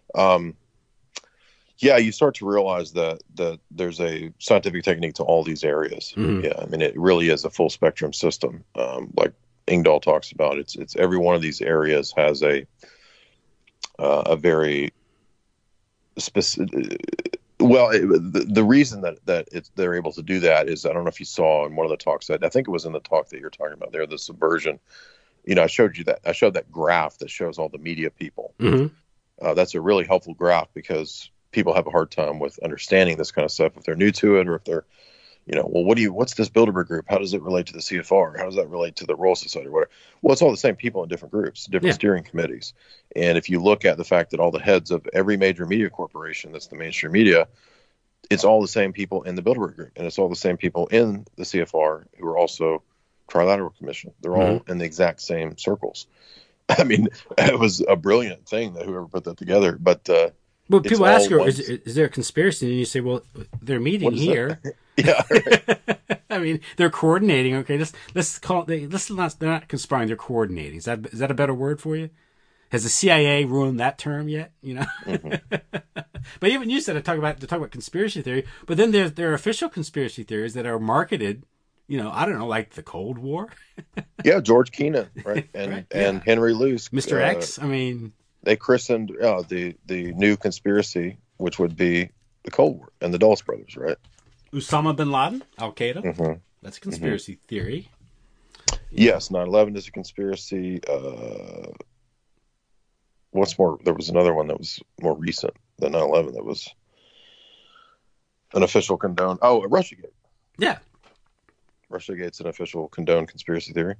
you start to realize that there's a scientific technique to all these areas. Yeah, I mean, it really is a full spectrum system, like Engdahl talks about. It's every one of these areas has a very specific. Well, the reason that they're able to do that is, I don't know if you saw in one of the talks, I think it was in the talk that you're talking about there, the subversion. I showed that graph that shows all the media people. That's a really helpful graph because people have a hard time with understanding this kind of stuff if they're new to it, or if they're what's this Bilderberg group? How does it relate to the CFR? How does that relate to the Royal Society or whatever? Well, it's all the same people in different groups, different steering committees. And if you look at the fact that all the heads of every major media corporation that's the mainstream media, it's all the same people in the Bilderberg group, and it's all the same people in the CFR who are also Trilateral Commission. They're all in the exact same circles. I mean, it was a brilliant thing that whoever put that together. But people ask you, is there a conspiracy? And you say, well, they're meeting here. Yeah, right. I mean, they're coordinating. Okay, they're not conspiring. They're coordinating. Is that a better word for you? Has the CIA ruined that term yet? But even you said to talk about conspiracy theory. But then there are official conspiracy theories that are marketed. I don't know, like the Cold War. Yeah, George Kennan, right, and Henry Luce, Mr. X. I mean, they christened the new conspiracy, which would be the Cold War and the Dulles brothers, right? Osama bin Laden, Al Qaeda. Mm-hmm. That's a conspiracy theory. Yes, 9/11 is a conspiracy. What's more? There was another one that was more recent than 9/11. That was an official condone. Oh, Russiagate. Yeah, Russiagate's an official condoned conspiracy theory.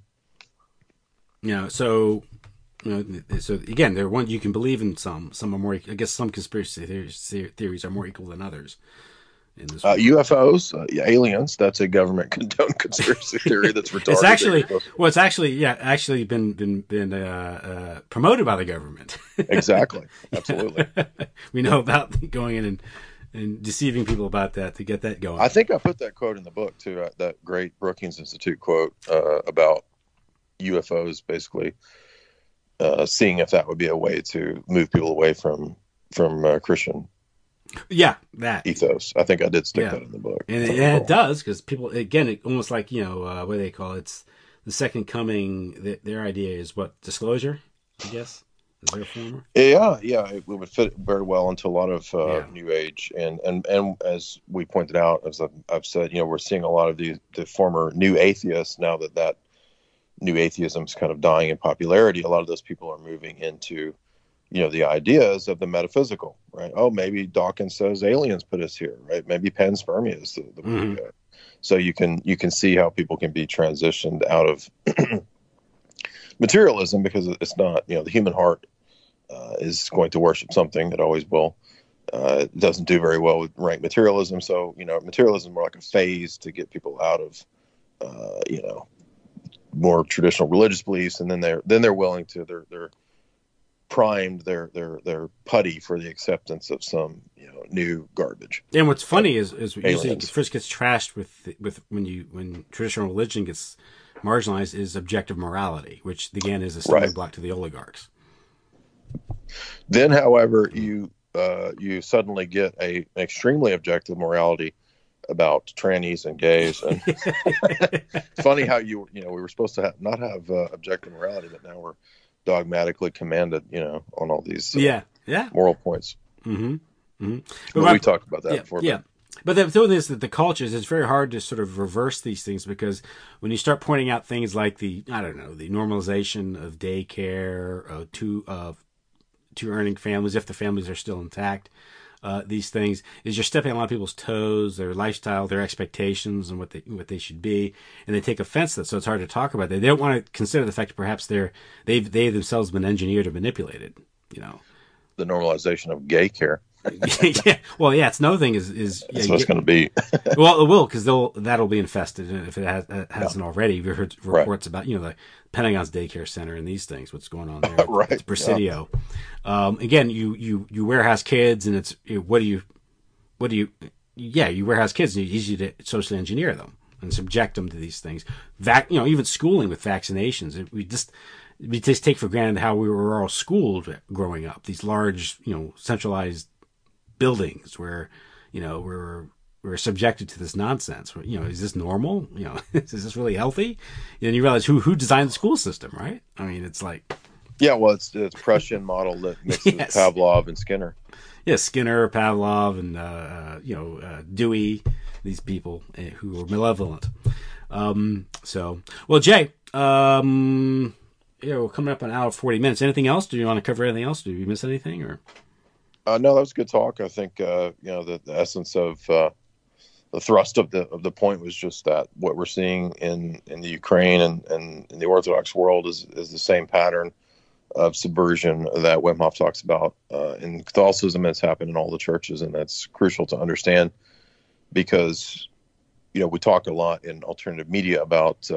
So again, they're one you can believe in. Some are more. I guess some conspiracy theories are more equal than others. In this UFOs, aliens. That's a government condoned conspiracy theory. That's retarded. It's actually been promoted by the government. Exactly. Absolutely. We know about going in and deceiving people about that to get that going. I think I put that quote in the book too. That great Brookings Institute quote about UFOs, basically seeing if that would be a way to move people away from Christian. Yeah, that ethos. I think I did stick that in the book. And it does, because people, again, it almost like, what do they call it? It's the second coming. Their idea is what? Disclosure, I guess? Is there a form? Yeah. It would fit very well into a lot of New Age. And as we pointed out, as I've said, we're seeing a lot of the former New Atheists now that New Atheism is kind of dying in popularity. A lot of those people are moving into the ideas of the metaphysical, right? Oh, maybe Dawkins says aliens put us here, right? Maybe panspermia is the way to go. So you can see how people can be transitioned out of materialism, because it's not, the human heart is going to worship something. It always will. It doesn't do very well with rank materialism. So, materialism is more like a phase to get people out of, more traditional religious beliefs. And then they're willing to, they're primed, they're putty for the acceptance of some new garbage. And what's funny is usually it first gets trashed with when traditional religion gets marginalized is objective morality, which again is a stumbling block to the oligarchs. Then, however, you suddenly get an extremely objective morality about trannies and gays, and it's funny how we were supposed to not have objective morality, but now we're dogmatically commanded, on all these moral points. But we talked about that before. Yeah. But the thing is that the cultures, it's very hard to sort of reverse these things, because when you start pointing out things like the normalization of daycare, to earning families, if the families are still intact, these things is you're stepping on a lot of people's toes, their lifestyle, their expectations, and what they should be, and they take offense to that. So it's hard to talk about that. They don't want to consider the fact that perhaps they themselves been engineered or manipulated. The normalization of gay care. Well, it's another thing is that's what it's going to be. Well, it will, because that'll be infested if it hasn't already. We've heard reports about the Pentagon's daycare center and these things. What's going on there? Right, it's Presidio. Again, you warehouse kids, and it's you warehouse kids, and it's easy to socially engineer them and subject them to these things. Even schooling with vaccinations. We just take for granted how we were all schooled growing up. These large, centralized buildings where, we're subjected to this nonsense. Is this normal? Is this really healthy? And you realize who designed the school system, right? I mean, it's like, it's Prussian model that mixes Pavlov and Skinner. Yeah, Skinner, Pavlov, and Dewey. These people who are malevolent. Jay. We're coming up on an hour 40 minutes. Anything else? Do you want to cover anything else? Did we miss anything? Or no, that was good talk. I think the essence of the thrust of the point was just that what we're seeing in the Ukraine and in the Orthodox world is the same pattern of subversion that Wim Hof talks about in Catholicism. It's happened in all the churches, and that's crucial to understand, because we talk a lot in alternative media about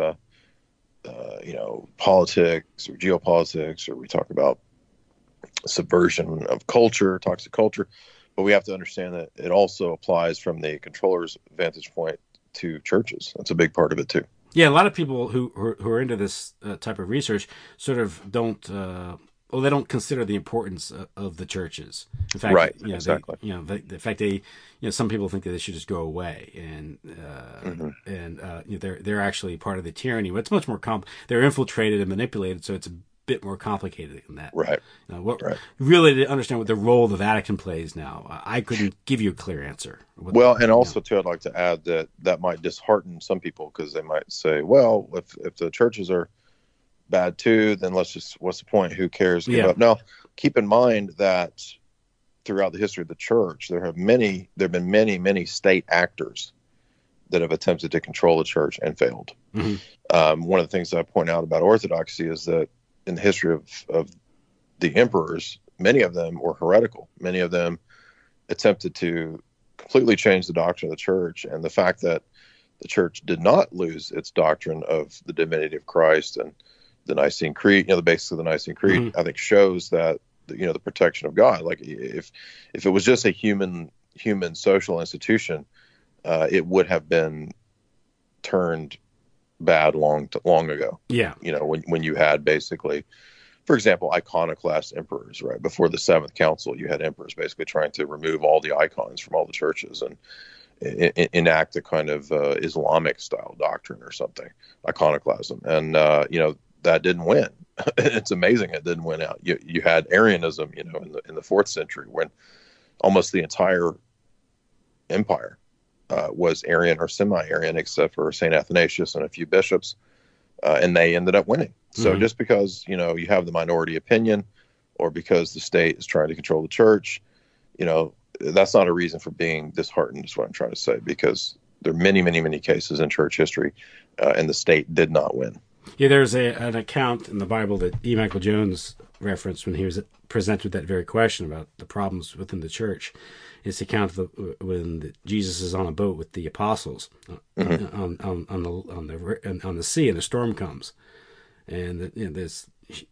politics or geopolitics, or we talk about subversion of culture, toxic culture, but we have to understand that it also applies from the controller's vantage point to churches. That's a big part of it too. Yeah, a lot of people who are into this type of research sort of don't. They don't consider the importance of the churches. In fact, exactly. The fact some people think that they should just go away, and they're actually part of the tyranny. But it's much more they're infiltrated and manipulated. So bit more complicated than that. Right. Right. Really, to understand what the role the Vatican plays now, I couldn't give you a clear answer. Well, and also too, I'd like to add that might dishearten some people because they might say, well, if the churches are bad too, then what's the point? Who cares? Give up. Now, keep in mind that throughout the history of the church, there have been many state actors that have attempted to control the church and failed. Mm-hmm. One of the things that I point out about Orthodoxy is that in the history of the emperors, many of them were heretical. Many of them attempted to completely change the doctrine of the church, and the fact that the church did not lose its doctrine of the divinity of Christ and the Nicene Creed, the basics of the Nicene Creed, mm-hmm. I think shows that the protection of God. Like if it was just a human social institution, it would have been turned bad long ago. Yeah. When you had basically, for example, iconoclast emperors, right? Before the Seventh Council, you had emperors basically trying to remove all the icons from all the churches and enact a kind of Islamic style doctrine or something, iconoclasm. And, that didn't win. It's amazing it didn't win out. You had Arianism, in the 4th century when almost the entire empire was Arian or semi-Arian, except for St. Athanasius and a few bishops, and they ended up winning. So just because, you have the minority opinion or because the state is trying to control the church, that's not a reason for being disheartened is what I'm trying to say, because there are many cases in church history and the state did not win. Yeah, there's an account in the Bible that E. Michael Jones referenced when he was presented with that very question about the problems within the church. It's the account of when Jesus is on a boat with the apostles on the sea, and the storm comes, and the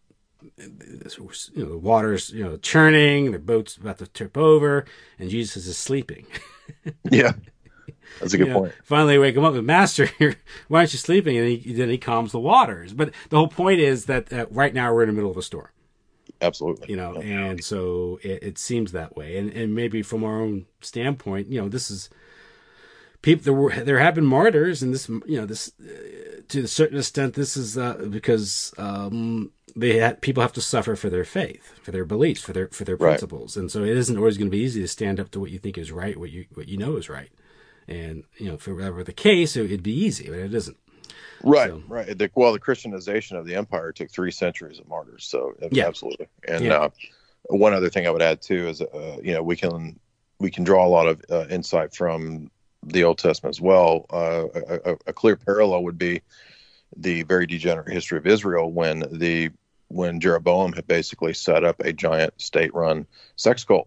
water's churning, the boat's about to tip over, and Jesus is sleeping. Yeah. That's a good point. Finally, they wake him up with, Master, why aren't you sleeping? And then he calms the waters. But the whole point is that right now we're in the middle of a storm. Absolutely. And so it seems that way. And maybe from our own standpoint, this is people. There have been martyrs, and this to a certain extent, this is because people have to suffer for their faith, for their beliefs, for their principles, and so it isn't always going to be easy to stand up to what you think is right, what you know is right. And, if it were the case, it'd be easy, but it isn't. Right, right. The Christianization of the empire took 3 centuries of martyrs. So, absolutely. And one other thing I would add, too, is, we can draw a lot of insight from the Old Testament as well. A clear parallel would be the very degenerate history of Israel when Jeroboam had basically set up a giant state-run sex cult.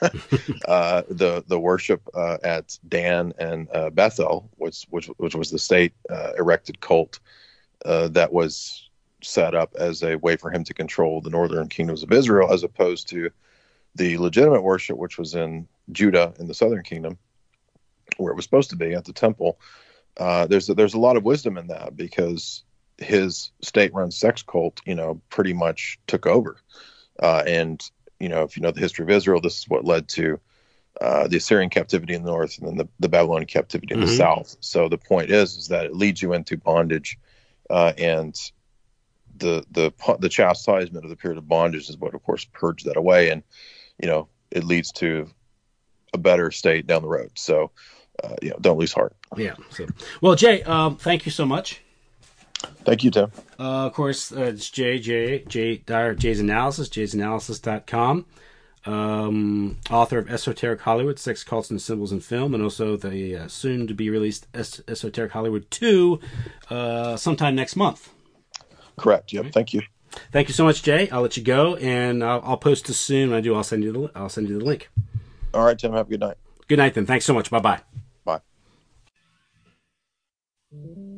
The worship at Dan and Bethel, which was the state erected cult that was set up as a way for him to control the northern kingdoms of Israel, as opposed to the legitimate worship, which was in Judah in the southern kingdom, where it was supposed to be at the temple. There's a lot of wisdom in that, because his state-run sex cult, pretty much took over. And, if you know the history of Israel, this is what led to the Assyrian captivity in the north and then the Babylonian captivity in the south. So the point is that it leads you into bondage, and the chastisement of the period of bondage is what, of course, purged that away. And, it leads to a better state down the road. So, don't lose heart. Yeah. So, well, Jay, thank you so much. Thank you, Tim. Of course, it's Jay Dyer, Jay's Analysis, jaysanalysis.com. Author of Esoteric Hollywood, Sex, Cults, and Symbols in Film, and also the soon-to-be-released Esoteric Hollywood 2 sometime next month. Correct. Yep. Right. Thank you. Thank you so much, Jay. I'll let you go, and I'll post this soon. When I do, I'll send you the link. All right, Tim. Have a good night. Good night, then. Thanks so much. Bye-bye. Bye.